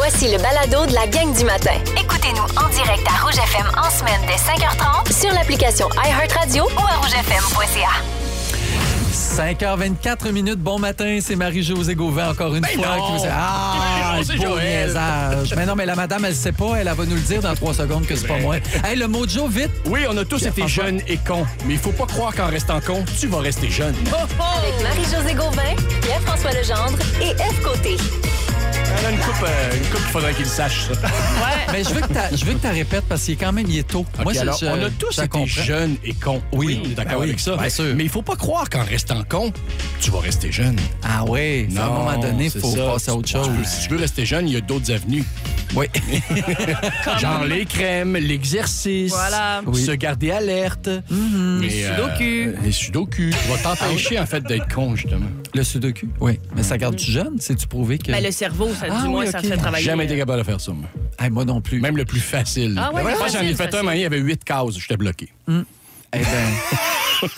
Voici le balado de la gang du matin. Écoutez-nous en direct à Rouge FM en semaine dès 5h30 Sur l'application iHeartRadio ou à rougefm.ca. 5h24 bon matin, c'est Marie-Josée Gauvin encore une fois. Non. Qui vous... C'est beau Joël. niaisage. Mais non, mais la madame, elle sait pas, elle va nous le dire dans 3 secondes que c'est pas moi. Hey, le mojo, vite! Oui, on a tous été jeunes et cons, mais il faut pas croire qu'en restant con, tu vas rester jeune. avec Marie-Josée Gauvin, Pierre-François Legendre et F. Côté. Elle a une coupe qu'il faudrait qu'il sache, ça. Mais je veux que tu répètes parce qu'il est quand même il est tôt. OK, alors, on a tous été jeunes et cons. Oui, on est d'accord avec ça. bien sûr. Mais il faut pas croire qu'en restant con, tu vas rester jeune. Ah oui, à un moment donné, il c'est faut ça. passer à autre chose. Si tu veux rester jeune, il y a d'autres avenues. Oui. Genre les crèmes, l'exercice, Voilà. Oui. se garder alerte. Mais, sudoku. les sudoku. Tu vas t'empêcher, en fait, d'être con, justement. Le sudoku, oui. Mais ça garde-tu jeune? C'est-tu prouvé que... Ben, le cerveau, ça, Ah du moins, oui, ça OK. te fait J'ai travailler. jamais été capable de faire ça, moi. Hey, moi non plus. Même le plus facile. Ah ouais, Moi, j'en ai facile, fait un, facile. mais il y avait 8 cases. J'étais bloqué. Eh ben,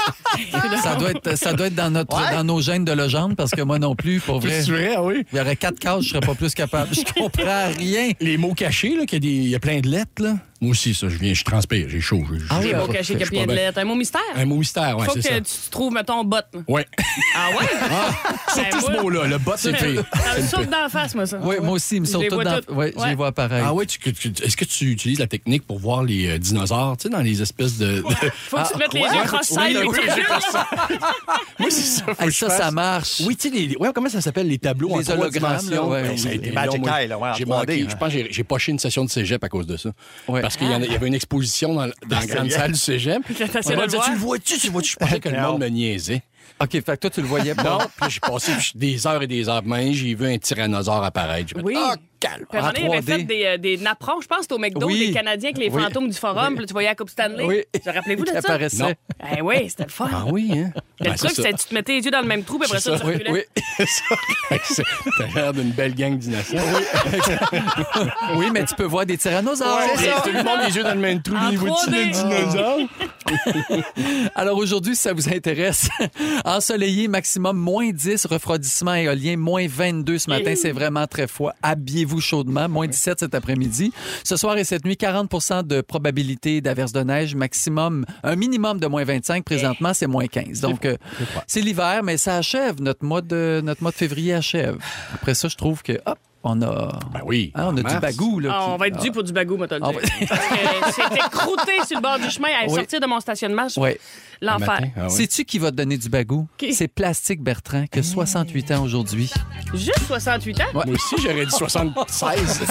ça doit être dans nos gènes de légende parce que moi non plus, pour vrai. C'est vrai, oui. Il y aurait 4 cases, je serais pas plus capable. Je comprends rien. Les mots cachés, là, il y a plein de lettres, là. Moi aussi, ça, je transpire, j'ai chaud. Les mots cachés, qu'il y a plein de lettres. Un mot mystère. Un mot mystère, oui, Faut c'est que ça. tu trouves, mettons, bot. Oui. Ah ouais? Surtout ce mot-là, le bot, c'est pire. Ça me saute d'en face, moi, ça. Oui, moi aussi, il me Je saute les tout vois dans... toutes. Oui, je les Ouais. vois pareil. Ah oui, est-ce que tu utilises la technique pour voir les dinosaures, tu sais, dans les espèces de... Faut que tu te mettes les yeux cross-side. Oui, Moi, c'est ça. faut Hey, que je ça fasse. marche. Oui, tu sais, comment ça s'appelle, les tableaux Les en 3 hologrammes, dimensions? là, ouais, Ben, ça a oui. été Les long, Magic moi. Eye, là, ouais, en J'ai 3D, manqué. hein. Je pense que j'ai poché une session de cégep à cause de ça. Ouais. Parce qu'il y avait une exposition dans la grande salle du cégep. T'essayes On m'a de dit, le tu le voir? vois-tu? Je pensais que le monde me niaisait. OK, fait que toi, tu le voyais pas. Non, puis j'ai passé des heures et des heures. Mais j'ai vu un tyrannosaure apparaître. J'ai fait, Oui. calme. Puis à un moment donné, il avait 3D. fait des napperons, je pense, c'était au McDo, Oui. des Canadiens avec les Oui. fantômes du forum. Puis là, tu voyais la Coupe Stanley. Oui. Rappelez-vous de Qui ça? apparaissait. Non. Eh oui, c'était le fun. Ah oui, hein? Mais Ben, le truc, c'est ça. c'était que tu te mettais les yeux dans le même trou, puis après ça, tu Oui, reculais. oui. T'as l'air d'une belle gang d'innocents. Oui, mais tu peux voir des tyrannosaures. C'est ça. Tout le monde les yeux dans le même trou. En Les vois-tu 3D. le dinosaure? Alors aujourd'hui, si ça vous intéresse, ensoleillé, maximum moins 10, refroidissement éolien, moins 22 ce matin. C'est vraiment très froid. Habillez-vous chaudement. Moins 17 cet après-midi. Ce soir et cette nuit, 40 de probabilité d'averse de neige. Un minimum de moins 25. Présentement, c'est moins 15. Donc, c'est l'hiver, mais ça achève. Notre mois de février achève. Après ça, je trouve que, hop, on a... Ben oui. Hein, on a du bagou, là. Ah, on va être dû pour du bagou, moi, te le On dire. va- Parce que c'était croûté sur le bord du chemin à Oui. sortir de mon stationnement. Ouais. L'enfer. matin, ah ouais. Sais-tu qui va te donner du bagou? Qui? C'est Plastique Bertrand, qui a 68 ans aujourd'hui. Juste 68 ans? Moi aussi, j'aurais dit 76.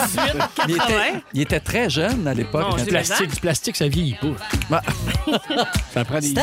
Il était très jeune à l'époque. Mon quand- Dieu. Du plastique, ça vieillit pas. Ça prend des...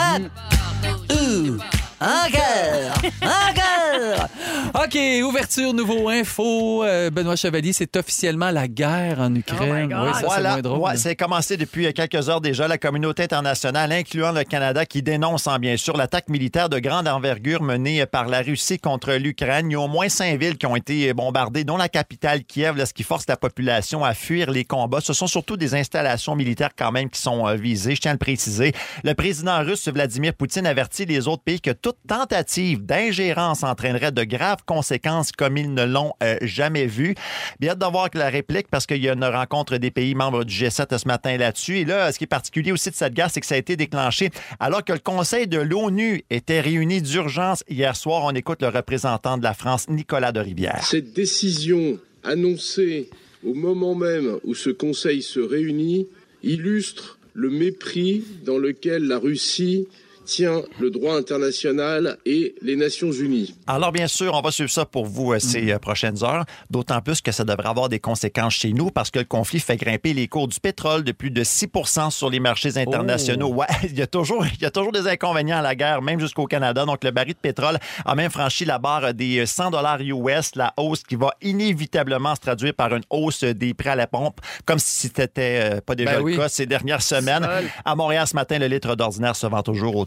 Encore! OK, ouverture, nouveau info. Benoît Chevalier, c'est officiellement la guerre en Ukraine. Oh my God. Oui, ça, c'est Voilà, moins drôle. ouais, c'est commencé depuis quelques heures déjà. La communauté internationale, incluant le Canada, qui dénonce bien sûr l'attaque militaire de grande envergure menée par la Russie contre l'Ukraine. Il y a au moins 5 villes qui ont été bombardées, dont la capitale Kiev, là, ce qui force la population à fuir les combats. Ce sont surtout des installations militaires quand même qui sont visées, je tiens à le préciser. Le président russe Vladimir Poutine avertit les autres pays que toute tentative d'ingérence entraînerait de graves conséquences comme ils ne l'ont jamais vu. Bien hâte de voir la réplique parce qu'il y a une rencontre des pays membres du G7 ce matin là-dessus. Et là, ce qui est particulier aussi de cette guerre, c'est que ça a été déclenché alors que le Conseil de l'ONU était réuni d'urgence hier soir. On écoute le représentant de la France, Nicolas de Rivière. Cette décision annoncée au moment même où ce Conseil se réunit illustre le mépris dans lequel la Russie tient le droit international et les Nations unies. Alors, bien sûr, on va suivre ça pour vous ces prochaines heures, d'autant plus que ça devrait avoir des conséquences chez nous parce que le conflit fait grimper les cours du pétrole de plus de 6 % sur les marchés internationaux. Ouais, il y a toujours des inconvénients à la guerre, même jusqu'au Canada. Donc, le baril de pétrole a même franchi la barre des $100 US, la hausse qui va inévitablement se traduire par une hausse des prix à la pompe, comme si c'était pas déjà le cas ces dernières semaines. À Montréal, ce matin, le litre d'ordinaire se vend toujours autour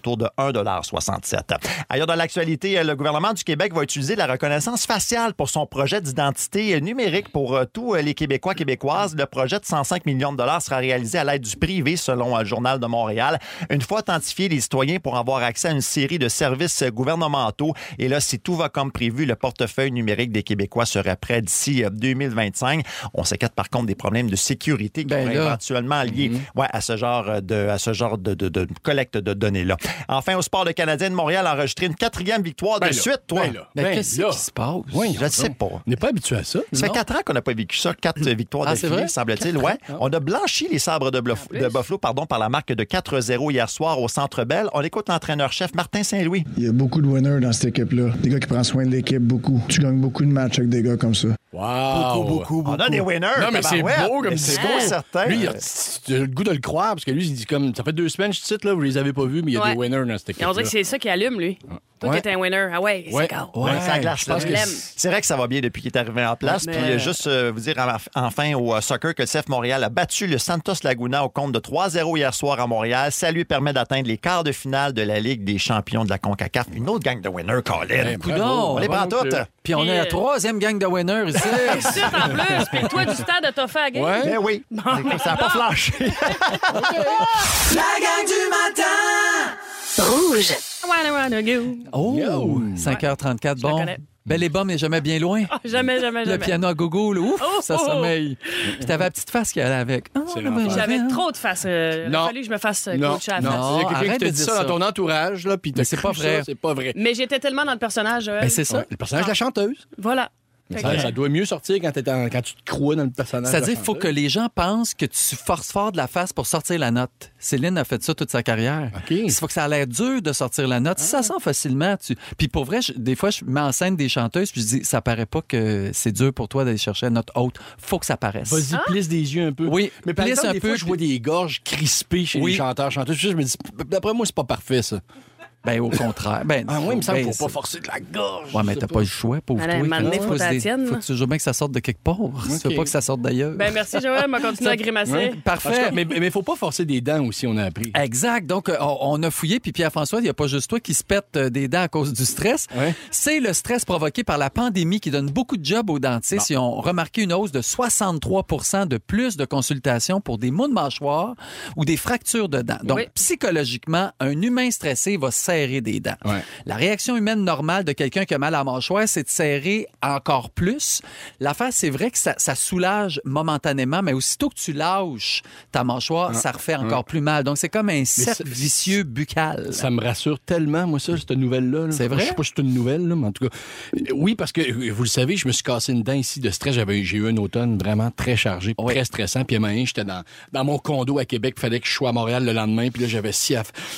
autour de 1,67 $. Ailleurs dans l'actualité, le gouvernement du Québec va utiliser la reconnaissance faciale pour son projet d'identité numérique pour tous les Québécois, Québécoises. Le projet de 105 millions de dollars sera réalisé à l'aide du privé, selon le Journal de Montréal. Une fois authentifiés, les citoyens pourront avoir accès à une série de services gouvernementaux. Et là, si tout va comme prévu, le portefeuille numérique des Québécois serait prêt d'ici 2025. On s'inquiète par contre des problèmes de sécurité qui pourraient éventuellement lier à ce genre de collecte de données-là. Enfin, au sport, le Canadien de Montréal a enregistré une 4e victoire de suite, toi. Qu'est-ce qui se passe? Oui, je ne sais pas. On n'est pas habitué à ça. Ça fait 4 ans qu'on n'a pas vécu ça, 4 victoires d'affilée, semble-t-il. Ouais. On a blanchi les sabres de Buffalo par la marque de 4-0 hier soir au Centre Bell. On écoute l'entraîneur-chef Martin Saint-Louis. Il y a beaucoup de winners dans cette équipe-là. Des gars qui prennent soin de l'équipe, beaucoup. Tu gagnes beaucoup de matchs avec des gars comme ça. Wow! Beaucoup. On a des winners. Non, mais c'est beau comme discours. Certain. Lui, tu as le goût de le croire, parce que lui, il dit comme, ça fait 2 semaines, je cite, là, vous les avez pas vus, mais il y a des winners dans cette équipe. Et on dirait que c'est ça qui allume, lui. Toi, t'es un winner. Ah ouais, c'est ça glace. C'est vrai que ça va bien depuis qu'il est arrivé en place. Puis juste vous dire enfin au soccer que le CF Montréal a battu le Santos Laguna au compte de 3-0 hier soir à Montréal. Ça lui permet d'atteindre les quarts de finale de la Ligue des champions de la CONCACAF. Une autre gang de winners, Colin. Coudon, on les prend toutes. Puis on est la 3e gang de winners ici. C'est en plus. Puis toi, du stade, t'as fait à game. Ben oui. Ça n'a pas flanché. La gang du matin! Rouge. Oh, 5h34. Bon. Belle et bonne, mais jamais bien loin. Oh, jamais. Le piano à gogo, là, ouf, ça sommeille. Puis t'avais la petite face qui allait avec. J'avais trop de face. Il a fallu que je me fasse coacher à la face. Non, il y a quelqu'un qui arrête te de dit dire ça ça. dans ton entourage, là, puis c'est pas vrai. C'est pas vrai. Mais j'étais tellement dans le personnage. Ben, c'est ça. Le personnage de la chanteuse. Voilà. Ça doit mieux sortir quand tu te crois dans le personnage. C'est-à-dire qu'il faut que les gens pensent que tu forces fort de la face pour sortir la note. Céline a fait ça toute sa carrière. Il faut que ça a l'air dur de sortir la note. Si ça sort facilement, Puis pour vrai, des fois, je mets en scène des chanteuses puis je dis, ça paraît pas que c'est dur pour toi d'aller chercher la note haute. Faut que ça paraisse. Vas-y, plisse des yeux un peu. Oui, mais par exemple, des fois, je vois des gorges crispées chez les chanteurs, chanteuses. Je me dis, d'après moi, c'est pas parfait, ça. Ben, au contraire. Oui, il me semble qu'il faut pas forcer de la gorge. Ouais, mais t'as pas le choix, pauvre toi. À un moment donné, faut ta tienne. Faut toujours bien que ça sorte de quelque part. Tu veux pas que ça sorte d'ailleurs. Ben merci, Joël. On va continuer à grimacer. Ouais, parfait. Mais il faut pas forcer des dents aussi, on a appris. Exact. Donc, on a fouillé, puis Pierre-François, il n'y a pas juste toi qui se pète des dents à cause du stress. Ouais. C'est le stress provoqué par la pandémie qui donne beaucoup de jobs aux dentistes. Ils ont remarqué une hausse de 63 % de plus de consultations pour des maux de mâchoire ou des fractures de dents. Donc, psychologiquement, un humain stressé va serrer des dents. Ouais. La réaction humaine normale de quelqu'un qui a mal à la mâchoire, c'est de serrer encore plus. L'affaire, c'est vrai que ça soulage momentanément, mais aussitôt que tu lâches ta mâchoire, ça refait encore plus mal. Donc, c'est comme un cercle vicieux buccal. Ça me rassure tellement, moi, ça, cette nouvelle-là. C'est vrai? Je sais pas si c'est une nouvelle, là, mais en tout cas. Oui, parce que, vous le savez, je me suis cassé une dent ici de stress. J'ai eu un automne vraiment très chargé, très stressant. Puis, à un moment donné, j'étais dans mon condo à Québec. Il fallait que je sois à Montréal le lendemain. Puis là, j'avais Puis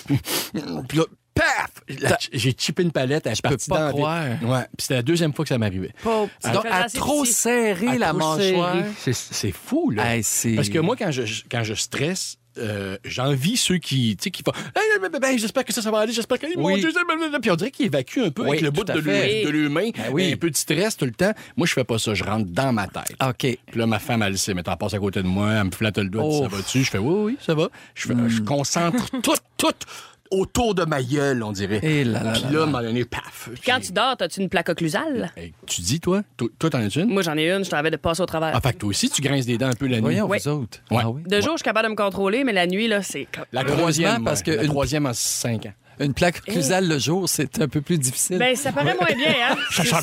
là, paf! J'ai chippé une palette, elle est partie dans la vie. Ouais, puis c'était la 2e fois que ça m'arrivait. Donc, à trop serrer la mâchoire. C'est fou, là. Parce que moi, quand je stresse, j'envie ceux qui font j'espère que ça va aller, j'espère que mon Dieu, puis on dirait qu'ils évacuent un peu avec le bout de l'humain, un peu de stress tout le temps. Moi, je fais pas ça, je rentre dans ma tête. OK. Puis là, ma femme, elle sait, mais t'en passes à côté de moi, elle me flatte le doigt, elle dit, ça va-tu? Je fais oui, ça va. Je concentre tout autour de ma gueule, on dirait. Et là, puis là, à un moment donné, paf. Puis quand tu dors, as-tu une plaque occlusale? Tu dis, toi? Toi, t'en as-tu une? Moi, j'en ai une, je t'avais de passer au travers. Ah, fait que toi aussi, tu grinces des dents un peu la nuit. Voyons, vous autres. Ouais. Ah oui? De jour, je suis capable de me contrôler, mais la nuit, là, c'est... La troisième, parce que la troisième en 5 ans. Une plaque occlusale le jour, c'est un peu plus difficile. Ben, ça paraît moins bien, hein?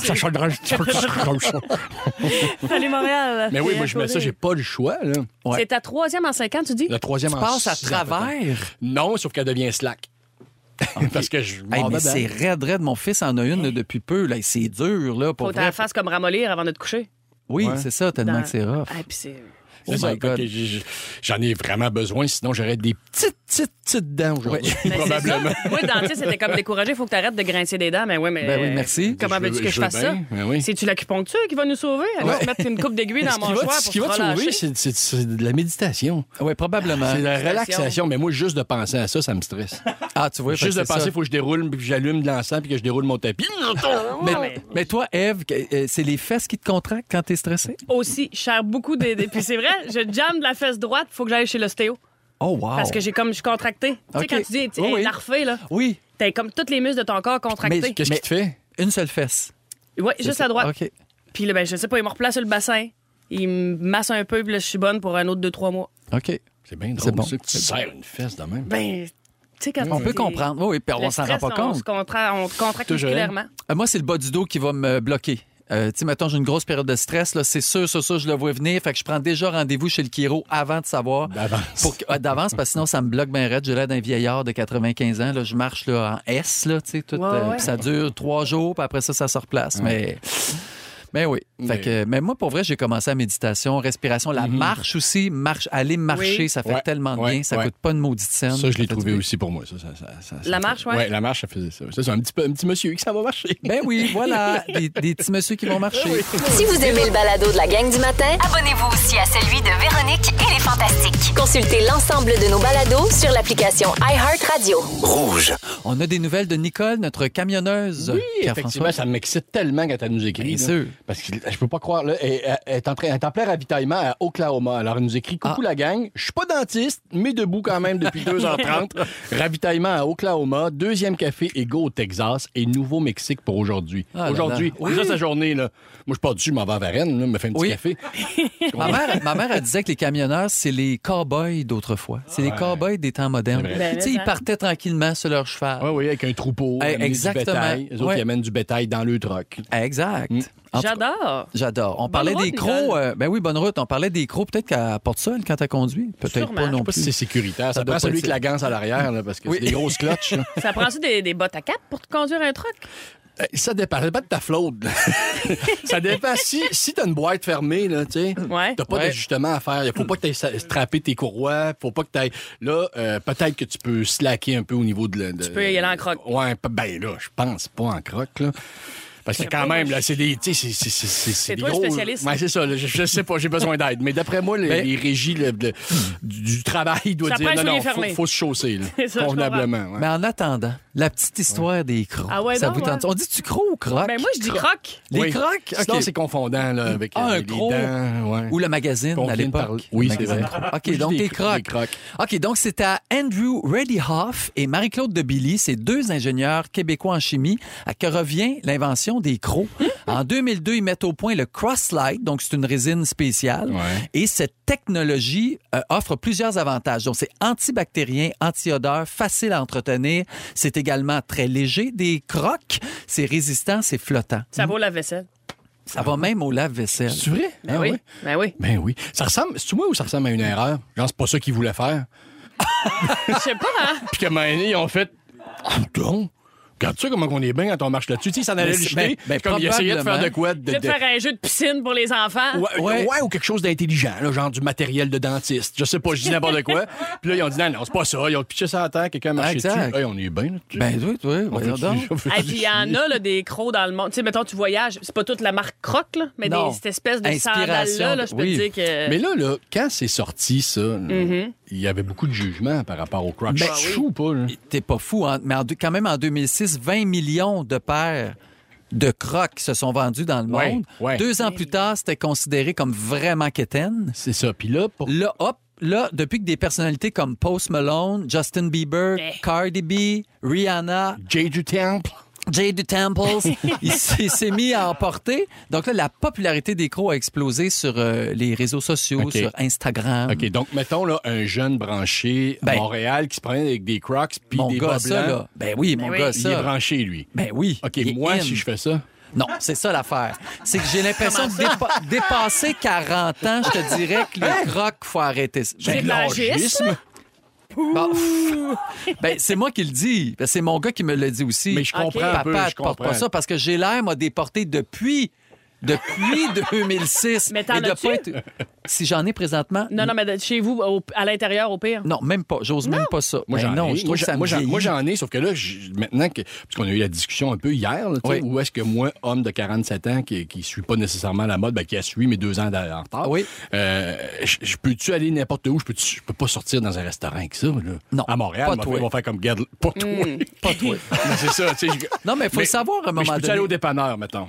Salut, Montréal. Mais oui, moi, je mets ça, j'ai pas le choix, là. C'est ta 3e en 5 ans, tu dis? La 3e en 5 ans. Tu passes à travers? Non, sauf qu'elle devient slack. Parce que je mais c'est raide. Mon fils en a une depuis peu. Là. C'est dur, là, pour faut que tu la fasses comme ramollir avant de te coucher. Oui, c'est ça, tellement que c'est rough. Ah, puis c'est... Oh my God. J'en ai vraiment besoin, sinon j'aurais des petites dents aujourd'hui, probablement. Moi, le dentiste, c'était comme découragé. Il faut que tu arrêtes de grincer des dents. Mais oui, mais. Ben oui, merci. Comment veux-tu que je fasse ça? C'est-tu l'acupuncture qui va nous sauver? Elle va se mettre une coupe d'aiguille dans mon mâchoire. Ce qui va te sauver, c'est de la méditation. Oui, probablement. C'est de la relaxation. Mais moi, juste de penser à ça, ça me stresse. Ah, tu vois, juste de penser, il faut que je déroule, puis que j'allume de l'encens, puis que je déroule mon tapis. Mais toi, Ève, c'est les fesses qui te contractent quand t'es stressé? Aussi, je serre beaucoup des. Puis c'est vrai, je jamme de la fesse droite, il faut que j'aille chez l'ostéo. Oh, wow. Parce que je suis contractée. Tu sais, quand tu dis larfé, là, oui. t'as comme tous les muscles de ton corps contractés. Mais qu'est-ce qui te fait? Une seule fesse. Oui, juste à droite. OK. Puis là, je sais pas, il me replace sur le bassin. Il me masse un peu, puis là, je suis bonne pour un autre 2-3 mois. OK. C'est bien drôle, ça, que tu serres une fesse de même. Ben, tu sais, quand on peut comprendre. Oui, puis on s'en rend pas compte. On contracte musculairement. Moi, c'est le bas du dos qui va me bloquer. Tu sais, mettons, j'ai une grosse période de stress, là, c'est sûr, je le vois venir. Fait que je prends déjà rendez-vous chez le chiro avant de savoir. D'avance, parce que sinon, ça me bloque bien raide. J'ai l'air d'un vieillard de 95 ans. Là, je marche là, en S, là, tu sais, tout. Puis ça dure 3 jours, puis après ça se replace. Mais oui. Mais moi, pour vrai, j'ai commencé la méditation, respiration, la marche aussi. Aller marcher, ça fait tellement de bien. Ça coûte pas une maudite scène. Ça, je l'ai trouvé aussi pour moi. Ça, la marche, oui? Oui, la marche, ça faisait ça. C'est un petit monsieur qui ça va marcher. Ben oui, voilà. Des petits messieurs qui vont marcher. Si vous aimez le balado de la gang du matin, abonnez-vous aussi à celui de Véronique et les Fantastiques. Consultez l'ensemble de nos balados sur l'application iHeartRadio. Rouge. On a des nouvelles de Nicole, notre camionneuse. Oui, effectivement, ça m'excite tellement quand elle nous écrit. Bien sûr. Parce que je peux pas croire, là, elle est en plein ravitaillement à Oklahoma. Alors, elle nous écrit « Coucou la gang, je suis pas dentiste, mais debout quand même depuis 2h30. Ravitaillement à Oklahoma, 2e café et go au Texas et Nouveau-Mexique pour aujourd'hui. Aujourd'hui, déjà sa journée, là. Moi, je pars dessus, je m'en vais à Varennes, là, me fais un petit café. Ma mère, elle disait que les camionneurs, c'est les cow-boys d'autrefois. C'est les cow-boys des temps modernes. Tu sais, ils partaient tranquillement sur leur cheval. Oui, avec un troupeau, exactement. du bétail. Les autres, ils amènent du bétail dans le truck. Exact. J'adore. On parlait des crocs. Ben oui, bonne route. On parlait des crocs. Peut-être qu'elle porte ça quand elle conduit. Peut-être pas non plus. Si c'est sécuritaire. Ça prend celui avec la ganse à l'arrière, là, parce que c'est des grosses clutches. Ça prend-tu des bottes à cap pour te conduire un truck? Ça dépend de ta flotte. Ça dépend. Si t'as une boîte fermée, là, tu sais, t'as pas d'ajustement à faire. Il faut pas que t'aies strappé tes courroies. Faut pas que t'ailles. Là, peut-être que tu peux slacker un peu au niveau de. Tu peux y aller en croque. Ouais, ben là, je pense pas en croque, là. Parce que quand même, là, c'est des. C'est toi gros... le spécialiste. Ouais, c'est ça. Là, je sais pas, j'ai besoin d'aide. Mais d'après moi, les régies du travail doivent dire non, faut se chausser, là, convenablement. Mais en attendant, la petite histoire des crocs. Ah ouais, ça vous tente? On dit-tu crocs ou crocs? Ben moi, je dis crocs. Les crocs? Sinon, c'est confondant là, avec les dents. Ou le magazine à l'époque. Oui, c'est vrai. OK, donc les crocs. OK, donc c'était à Andrew Reddyhoff et Marie-Claude de Billy, ces 2 ingénieurs québécois en chimie, à que revient l'invention des crocs. En 2002, ils mettent au point le Crosslight, donc c'est une résine spéciale. Et cette technologie offre plusieurs avantages. Donc, c'est antibactérien, anti-odeur, facile à entretenir. C'est également très léger. Des crocs, c'est résistant, c'est flottant. Ça va au lave-vaisselle. Ça va même au lave-vaisselle. C'est vrai? Ben oui. Ben oui. Ben oui. Ça ressemble, c'est-tu moi ou ça ressemble à une erreur? Genre, c'est pas ça qu'ils voulaient faire. Je sais pas, hein? Puis qu'à un moment donné, ils ont fait... donc, regarde ça, comment on est bien quand on marche là-dessus. Tu sais, ça allait le jeter. Comme il essayait de faire de quoi? De faire un jeu de piscine pour les enfants. Ouais, ou quelque chose d'intelligent, là, genre du matériel de dentiste. Je sais pas, je dis n'importe quoi. Puis là, ils ont dit non, c'est pas ça. Ils ont pitché ça à terre, quelqu'un a marché dessus. Hey, on est bien là-dessus. Ben oui, voyons donc. Et puis il y en a là, des crocs dans le monde. Tu sais, mettons, tu voyages, c'est pas toute la marque Croc, là, mais cette espèce de sandales-là, je peux te dire que... Mais là, quand c'est sorti, ça, il y avait beaucoup de jugement par rapport au Croc. Ben, je suis fou ou pas? Là? T'es pas fou, hein? Mais quand même, en 2006, 20 millions de paires de crocs qui se sont vendus dans le monde. 2 ans plus tard, c'était considéré comme vraiment quétaine. C'est ça. Puis là, Là, depuis que des personnalités comme Post Malone, Justin Bieber, Cardi B, Rihanna, Jay du Temple, il s'est mis à emporter. Donc là, la popularité des crocs a explosé sur les réseaux sociaux, sur Instagram. OK, donc mettons là, un jeune branché à Montréal qui se promène avec des Crocs puis des bas blancs. Là. Ben oui, mon gars, ça. Il est branché, lui. Ben oui. OK, moi, si je fais ça... Non, c'est ça l'affaire. C'est que j'ai l'impression de dépasser 40 ans, je te dirais que les crocs, il faut arrêter ça. C'est de l'agisme. Bon, c'est moi qui le dis. C'est mon gars qui me l'a dit aussi. Mais je comprends un peu. Papa, je porte pas ça parce que j'ai l'air, moi, déporté depuis 2006. Mais t'en as-tu? Si j'en ai présentement... Non, mais chez vous, à l'intérieur, au pire? Non, même pas. J'ose même pas ça. Moi, j'en ai. Moi, j'en ai, sauf que là, maintenant, parce qu'on a eu la discussion un peu hier, là, où est-ce que moi, homme de 47 ans, qui suit pas nécessairement la mode, qui a suivi mes 2 ans en retard, je peux-tu aller n'importe où? Je peux pas sortir dans un restaurant avec ça, là. Non, à Montréal, ils vont faire comme garde. Pas toi. Pas toi. C'est ça, tu sais. Non, mais il faut savoir à un moment donné. Je peux aller au dépanneur, mettons.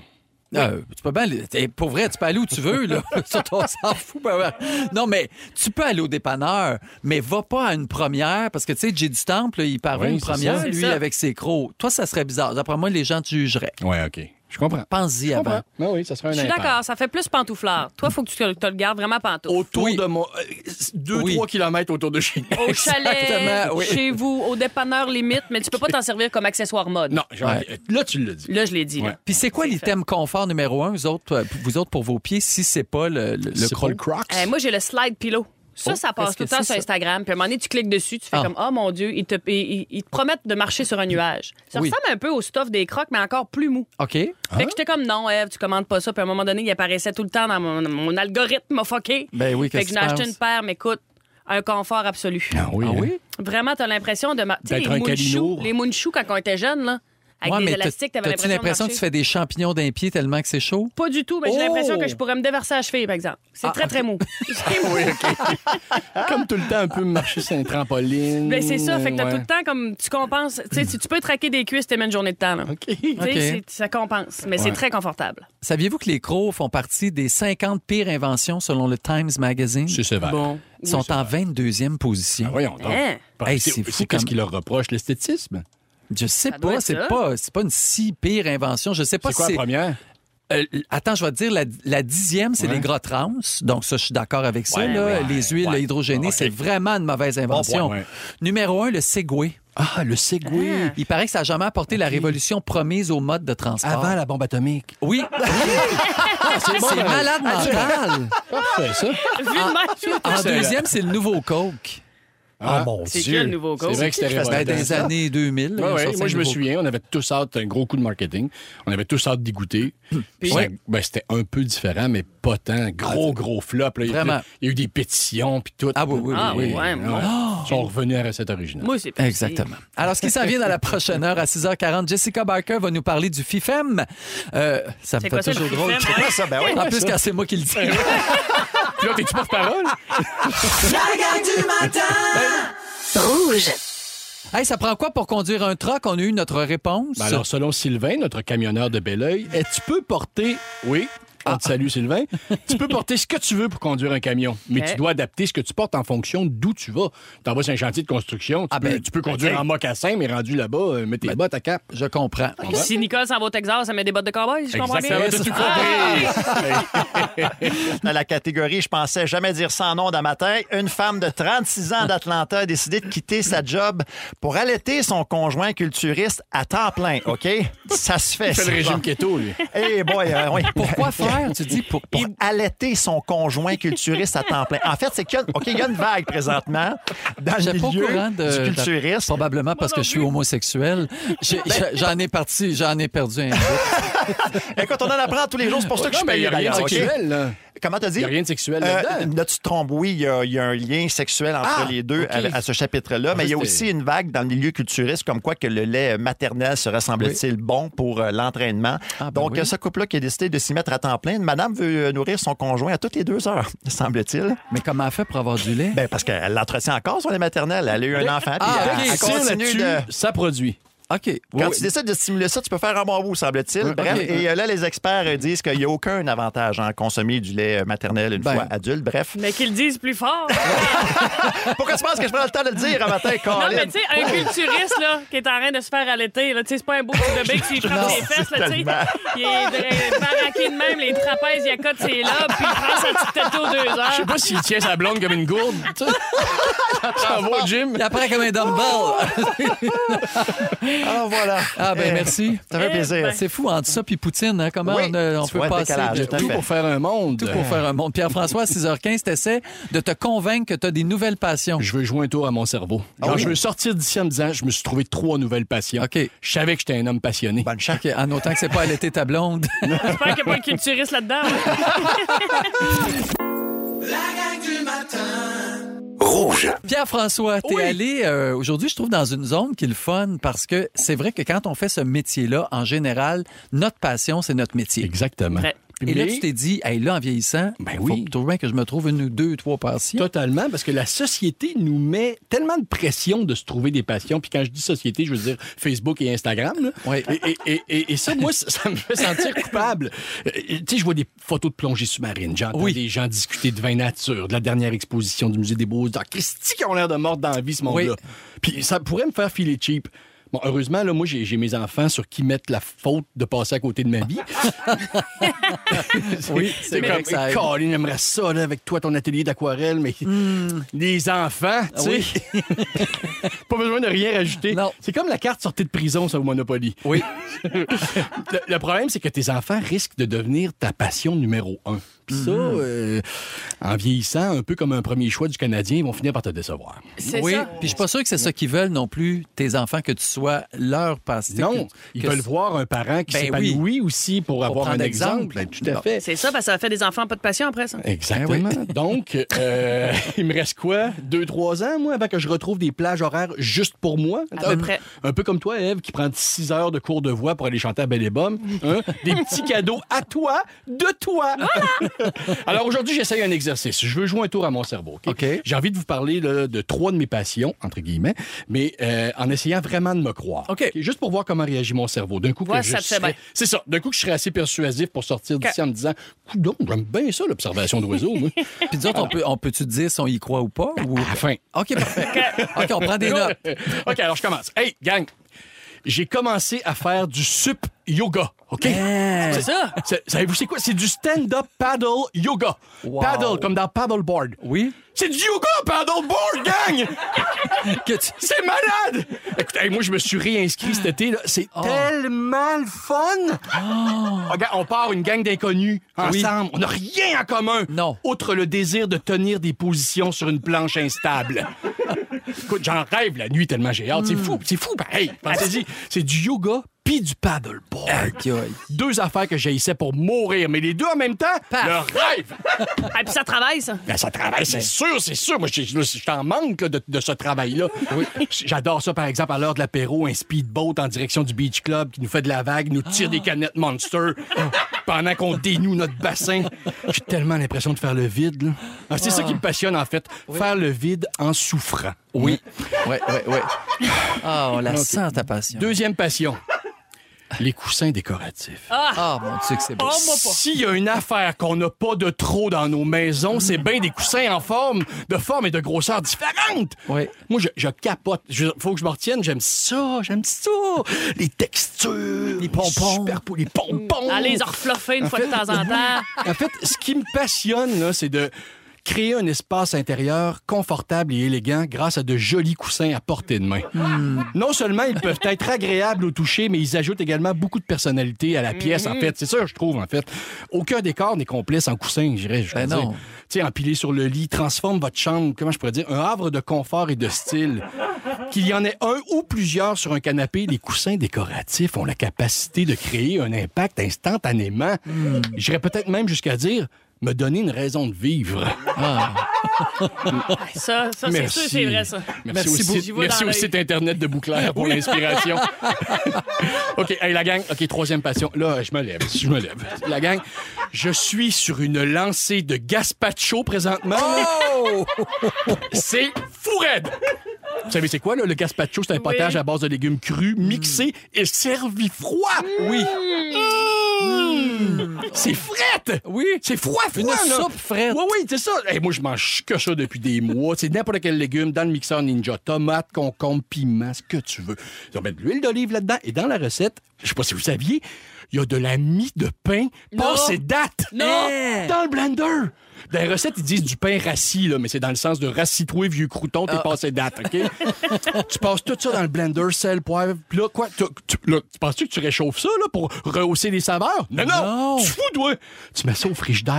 Tu peux bien aller, pour vrai, tu peux aller où tu veux, là. Surtout, on s'en fout. Non, mais tu peux aller au dépanneur, mais va pas à une première, parce que, tu sais, Jay du Temple, il part une première, lui, avec ses crocs. Toi, ça serait bizarre. D'après moi, les gens te jugeraient. Oui, OK. Je comprends. Pense-y avant. Oui, ça serait un Je suis d'accord, ça fait plus pantouflard. Toi, il faut que tu te le gardes vraiment pantoufle. Autour de mon... 2-3 kilomètres autour de chez nous. Au chalet, chez vous, au dépanneur limite, mais tu peux pas t'en servir comme accessoire mode. Non, là, tu l'as dit. Là, je l'ai dit. Là. Puis c'est quoi l'item confort numéro 1, vous autres, pour vos pieds, si c'est pas le Crocs? Moi, j'ai le slide pillow. Ça passe tout le temps sur Instagram. Puis à un moment donné, tu cliques dessus, tu fais comme « Oh mon Dieu, ils te promettent de marcher sur un nuage. » Ça ressemble un peu au stuff des Crocs, mais encore plus mou. OK. Fait que j'étais comme « Non, Ève, tu commandes pas ça. » Puis à un moment donné, il apparaissait tout le temps dans mon algorithme m'a fucké. Ben oui, fait que j'ai acheté une paire, mais écoute, un confort absolu. Ah oui? Vraiment, t'as l'impression de... Tu sais, les Moonchou, quand on était jeunes, là, avec des élastiques, t'avais l'impression que tu fais des champignons d'un pied tellement que c'est chaud? Pas du tout, mais j'ai l'impression que je pourrais me déverser à la cheville, par exemple. C'est très mou. Oui, OK. Comme tout le temps, un peu marcher sur un trampoline. Ben, c'est ça, fait que t'as tout le temps comme tu compenses. Tu sais, si tu peux traquer des cuisses, t'es une journée de temps. Là. OK. Ça compense, mais c'est très confortable. Saviez-vous que les crocs font partie des 50 pires inventions selon le Times Magazine? C'est sévère. Bon. Ils sont en 22e position. Voyons donc. C'est fou. Qu'est-ce qui leur reproche? L'esthétisme? Je sais pas, c'est pas une si pire invention. Je sais pas c'est quoi la première? Attends, je vais te dire, la 10e, c'est les gras trans. Donc, ça, je suis d'accord avec ça. Les huiles hydrogénées, c'est vraiment une mauvaise invention. Numéro 1, le Segway. Ah, le Segway. Il paraît que ça n'a jamais apporté la révolution promise au mode de transport. Avant la bombe atomique. Oui. C'est malade mental. Parfait, ça. En deuxième, c'est le nouveau Coke. Ah, mon Dieu. C'est quel le nouveau Coke? C'est vrai que c'était dans les années 2000. Moi, je me souviens, on avait tous hâte, un gros coup de marketing. On avait tous hâte d'y goûter. C'était un peu différent, mais pas tant. Gros flop. Là. Vraiment. Il y a eu des pétitions, puis tout. Ah oui. Ils sont revenus à la recette originale. Moi, c'est exactement. Alors, ce qui s'en vient dans la prochaine heure, à 6h40, Jessica Barker va nous parler du FIFEM. Ça me fait toujours drôle. C'est quoi ça? Ben oui. En plus, quand c'est moi qui le dis. Puis là, t'es-tu porte-parole? La gang du matin! Rouge. Hey, ça prend quoi pour conduire un truck? On a eu notre réponse. Ben alors, selon Sylvain, notre camionneur de Belleuil, tu peux porter... Oui, on te salue, Sylvain. Tu peux porter ce que tu veux pour conduire un camion, mais tu dois adapter ce que tu portes en fonction d'où tu vas. T'en vas sur un chantier de construction, tu peux conduire en mocassin, mais rendu là-bas, mets tes bottes à cap. Je comprends. Si Nicole s'en va au Texas, elle met des bottes de cowboy, je comprends bien. Exactement, tout compris. Dans la catégorie, je pensais jamais dire sans nom d'un matin, une femme de 36 ans d'Atlanta a décidé de quitter sa job pour allaiter son conjoint culturiste à temps plein, OK? Ça se fait. Il fait le régime keto, lui. Eh boy, oui. Pourquoi faire? Tu dis pour allaiter son conjoint culturiste à temps plein. En fait, c'est qu'il y a une vague présentement dans le milieu du culturisme. Probablement parce que je suis homosexuel. J'en ai perdu un peu. Écoute, on en apprend tous les jours. C'est pour ça que je suis payé d'ailleurs. Comment t'as dit? Il n'y a rien de sexuel là-dedans. Là, tu te trompes, oui, il y a un lien sexuel entre les deux à ce chapitre-là, mais il y a aussi une vague dans le milieu culturiste comme quoi que le lait maternel serait, semble-t-il, bon pour l'entraînement. Donc, ce couple-là qui a décidé de s'y mettre à temps plein, madame veut nourrir son conjoint à toutes les 2 heures, semble-t-il. Mais comment elle fait pour avoir du lait? Ben, parce qu'elle l'entretient encore, son lait maternel. Elle a eu un enfant, puis elle continue de... Ça produit. OK. Quand tu décides de stimuler ça, tu peux faire un bon bout, semble-t-il. Bref, et là, les experts disent qu'il n'y a aucun avantage à consommer du lait maternel une fois adulte. Bref. Mais qu'ils le disent plus fort. Pourquoi tu penses que je prends le temps de le dire un matin, Colin? Non, mais tu sais, un culturiste là, qui est en train de se faire allaiter, c'est pas un beau petit bébé qui frappe ses fesses. Là, il est baraqué de même, les trapèzes, il accote ses lobes, puis il prend sa petite tête aux 2 heures. Je sais pas s'il tient sa blonde comme une gourde. Ça va au gym. Il apprend comme un dumbbell. Ah, voilà. Ah, ben merci. Ça fait plaisir. C'est fou, entre ça puis Poutine, hein? Comment on peut passer de tout pour faire un monde. Tout pour faire un monde. Pierre-François, à 6h15, t'essaies de te convaincre que t'as des nouvelles passions. Je veux jouer un tour à mon cerveau. Je veux sortir d'ici en me disant, je me suis trouvé 3 nouvelles passions. OK. Je savais que j'étais un homme passionné. Bonne chance. Okay. En autant que c'est pas allaiter ta blonde. J'espère qu'il n'y a pas de culturiste là-dedans. La gang du matin. Rouge. Pierre-François, t'es allé aujourd'hui, je trouve, dans une zone qui est le fun parce que c'est vrai que quand on fait ce métier-là, en général, notre passion, c'est notre métier. Exactement. Ouais. Et là, tu t'es dit, hey, là, en vieillissant, Ben faut oui. trouver bien que je me trouve 1 ou 2 ou 3 passions. Totalement, parce que la société nous met tellement de pression de se trouver des passions. Puis quand je dis société, je veux dire Facebook et Instagram. Là. Oui. Et ça, moi, ça me fait sentir coupable. Tu sais, je vois des photos de plongée sous-marine. J'entends des gens discuter de vin nature, de la dernière exposition du Musée des Beaux-Arts. Christy qui ont l'air de mordre dans la vie, ce monde-là. Puis ça pourrait me faire filer cheap. Bon, heureusement, là, moi, j'ai mes enfants sur qui mettent la faute de passer à côté de ma vie. Oui, c'est vrai comme, que ça aide. Colin, j'aimerais ça, là, avec toi, ton atelier d'aquarelle, mais les enfants, tu sais, pas besoin de rien rajouter. Non. C'est comme la carte sortie de prison, ça, au Monopoly. Oui. Le problème, c'est que tes enfants risquent de devenir ta passion numéro 1. Puis ça, en vieillissant, un peu comme un premier choix du Canadien, ils vont finir par te décevoir. C'est Oui, ça. puis je suis pas sûr que c'est ça qu'ils veulent non plus, tes enfants, que tu sois leur passion. Non, ils veulent voir un parent qui Ben s'épanouit aussi pour avoir un prendre exemple. exemple. Ben, tout à fait. C'est ça, parce que ça fait des enfants pas de passion après ça. Exactement. Donc, il me reste quoi? 2-3 ans, moi, avant que je retrouve des plages horaires juste pour moi? À peu près. Un peu comme toi, Ève, qui prend 6 heures de cours de voix pour aller chanter à Belle et Bomme. Hein? Des petits cadeaux à toi, de toi. Alors, aujourd'hui, j'essaye un exercice. Je veux jouer un tour à mon cerveau. OK. J'ai envie de vous parler là, de 3 de mes passions, entre guillemets, mais en essayant vraiment de me croire. OK. Juste pour voir comment réagit mon cerveau. D'un coup, Ouais, que ça te fait bien. c'est ça. D'un coup, que je serais assez persuasif pour sortir d'ici en me disant, coudonc, j'aime bien ça, l'observation d'oiseaux, moi. Puis nous autres, on peut-tu te dire si on y croit ou pas? Ou... À la fin. OK, parfait. OK, on prend des notes. OK, alors je commence. Hey, gang, j'ai commencé à faire du sup yoga. OK? C'est ça. Savez-vous c'est quoi? C'est du stand-up paddle yoga. Wow. Paddle, comme dans paddleboard. Oui? C'est du yoga paddleboard, gang! C'est malade! Écoute, hey, moi, je me suis réinscrit cet été. Là. C'est tellement le fun! Regarde, on part une gang d'inconnus ensemble. On n'a rien en commun. Non. Outre le désir de tenir des positions sur une planche instable. Écoute, j'en rêve la nuit tellement j'ai hâte. C'est fou, pareil. Pensez-y, c'est du yoga puis du paddleboard. Aïe, aïe. 2 affaires que j'haïssais pour mourir, mais les deux en même temps, le rêve! Et puis ça travaille, ça. Ben, ça travaille, c'est sûr. Moi, je t'en manque là, de ce travail-là. J'adore ça, par exemple, à l'heure de l'apéro, un speedboat en direction du Beach Club qui nous fait de la vague, nous tire des canettes Monster pendant qu'on dénoue notre bassin. J'ai tellement l'impression de faire le vide. Là. Ah, c'est ça qui me passionne, en fait. Faire le vide en souffrant. Oui. Oui. Ah, on la sent, ta passion. Deuxième passion. Les coussins décoratifs. Ah, mon Dieu, que c'est beau. Oh, moi pas. S'il y a une affaire qu'on n'a pas de trop dans nos maisons, c'est bien des coussins en forme et de grosseur différentes. Oui. Moi, je capote. Faut que je me retienne. J'aime ça. Les textures. Les pompons. Les pompons. Allez, les refluffer une fois de temps en temps. En fait, ce qui me passionne, là, c'est de créer un espace intérieur confortable et élégant grâce à de jolis coussins à portée de main. Non seulement ils peuvent être agréables au toucher, mais ils ajoutent également beaucoup de personnalité à la pièce, en fait. C'est ça, je trouve, en fait. Aucun décor n'est complet sans coussin, je dirais. Ben non. Tu sais, empilé sur le lit, transforme votre chambre, comment je pourrais dire, un havre de confort et de style. Qu'il y en ait un ou plusieurs sur un canapé, les coussins décoratifs ont la capacité de créer un impact instantanément. J'irais peut-être même jusqu'à dire me donner une raison de vivre. Ça c'est Merci. sûr, c'est vrai, ça. Merci au site Internet de Bouclair pour l'inspiration. OK, hey, la gang. OK, troisième passion. Là, je me lève. La gang, je suis sur une lancée de gazpacho présentement. Oh! C'est fou raide! Vous savez, c'est quoi, là? Le gazpacho, c'est un potage à base de légumes crus, mixés et servi froid. Oui. C'est frette! Oui. C'est froid, Une là. soupe frette. Oui, c'est ça. Hey, moi, je mange que ça depuis des mois. C'est n'importe quel légume dans le mixeur Ninja. Tomates, concombres, piments, ce que tu veux. Ils ont mis de l'huile d'olive là-dedans. Et dans la recette, je sais pas si vous saviez, il y a de la mie de pain passée date. Non! Dans le blender. Dans les recettes, ils disent du pain rassis, là, mais c'est dans le sens de racis-toi, vieux crouton, t'es passé date, OK? Tu passes tout ça dans le blender, sel, poivre, puis là, quoi? Tu penses-tu que tu réchauffes ça, là, pour rehausser les saveurs? Non! Tu fous, toi! Tu mets ça au frigidaire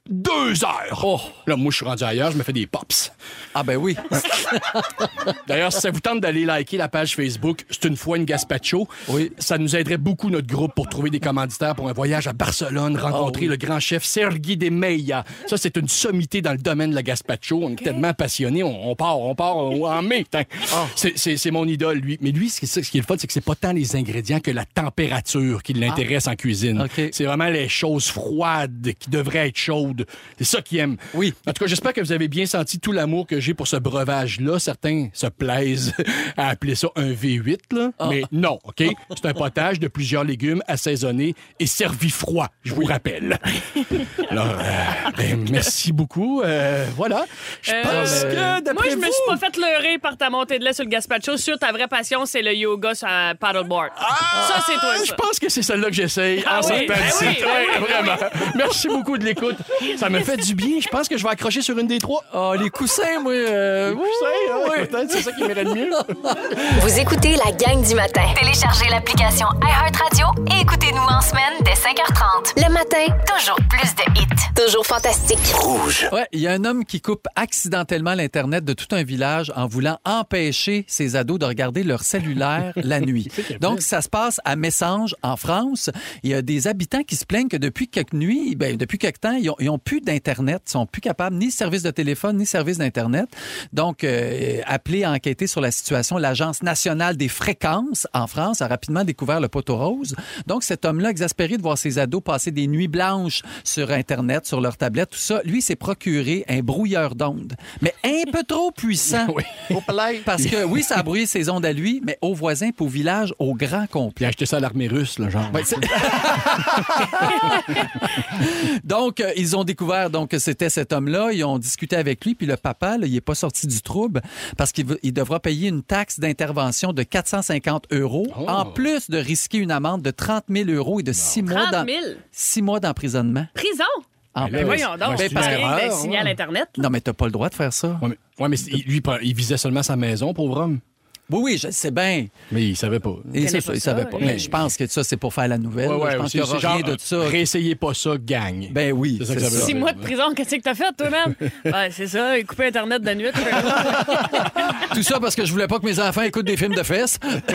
2 heures. Oh. Là, moi, je suis rendu ailleurs, je me fais des pops. Ah ben oui. D'ailleurs, si ça vous tente d'aller liker la page Facebook, c'est une fois une Gaspacho. Oui. Ça nous aiderait beaucoup, notre groupe, pour trouver des commanditaires pour un voyage à Barcelone, rencontrer le grand chef Sergi de Meilla. Ça, c'est une sommité dans le domaine de la Gaspacho. On est tellement passionnés. On part en mai. C'est mon idole, lui. Mais lui, ce qui est le fun, c'est que c'est pas tant les ingrédients que la température qui l'intéresse en cuisine. OK. C'est vraiment les choses froides qui devraient être chaudes. C'est ça qu'il aime. Oui. En tout cas, j'espère que vous avez bien senti tout l'amour que j'ai pour ce breuvage-là. Certains se plaisent à appeler ça un V8, là. Mais non, OK? C'est un potage de plusieurs légumes assaisonnés et servi froid, je vous rappelle. Alors, merci beaucoup. Voilà. Je pense que, d'après Moi, je me suis vous- pas fait leurrer par ta montée de lait sur le gazpacho. Sur ta vraie passion, c'est le yoga sur un paddleboard. Ça, c'est toi, Je ça. pense que c'est celle-là que j'essaye Ah en oui, sortant ben d'ici. oui, ben Ouais, oui, ben vraiment. Merci beaucoup de l'écoute. Ça me fait du bien. Je pense que je vais accrocher sur une des 3. Oh, les coussins, moi. Peut-être c'est ça qui m'irait le mieux. Vous écoutez la gang du matin. Téléchargez l'application iHeartRadio et écoutez-nous en semaine dès 5h30. Le matin, Toujours plus de hits. toujours fantastique. Rouge. Ouais, il y a un homme qui coupe accidentellement l'Internet de tout un village en voulant empêcher ses ados de regarder leur cellulaire la nuit. Donc, ça se passe à Messanges, en France. Il y a des habitants qui se plaignent que depuis quelques nuits, depuis quelque temps, ils ont plus d'Internet. Ils sont plus capables ni de service de téléphone, ni service d'Internet. Donc, appelé à enquêter sur la situation, l'Agence nationale des fréquences en France a rapidement découvert le poteau rose. Donc, cet homme-là, exaspéré de voir ses ados passer des nuits blanches sur Internet, sur leur tablette, tout ça, lui s'est procuré un brouilleur d'ondes, mais un peu trop puissant. Oui. Parce que, oui, ça a brouillé ses ondes à lui, mais aux voisins et au village au grand Puis complet. acheter ça à l'armée russe, là, genre. Ouais, donc, ils ont découvert que c'était cet homme-là. Ils ont discuté avec lui. Puis le papa, là, il n'est pas sorti du trouble parce qu'il devra payer une taxe d'intervention de 450 €, en plus de risquer une amende de 30 000 € et de 6 mois 30 000? 6 mois d'emprisonnement. Prison? En Mais plus. Voyons donc. c'est C'est pas une rien erreur, que des signal Internet. Non, mais t'as pas le droit de faire ça. Ouais, mais lui, il visait seulement sa maison, pauvre homme. Oui, je sais bien. Mais il savait pas. Et c'est connais ça, pas il ça, savait pas. oui. Mais je pense que ça, c'est pour faire la nouvelle. Je pense qu'il n'y aura c'est rien genre, de ça. Réessayez pas ça, gang. Ben oui, C'est ça que c'est ça veut ça. dire. 6 mois de prison, qu'est-ce que t'as fait, toi, man? Ouais, c'est ça, couper Internet de nuit. Tout ça parce que je voulais pas que mes enfants écoutent des films de fesses.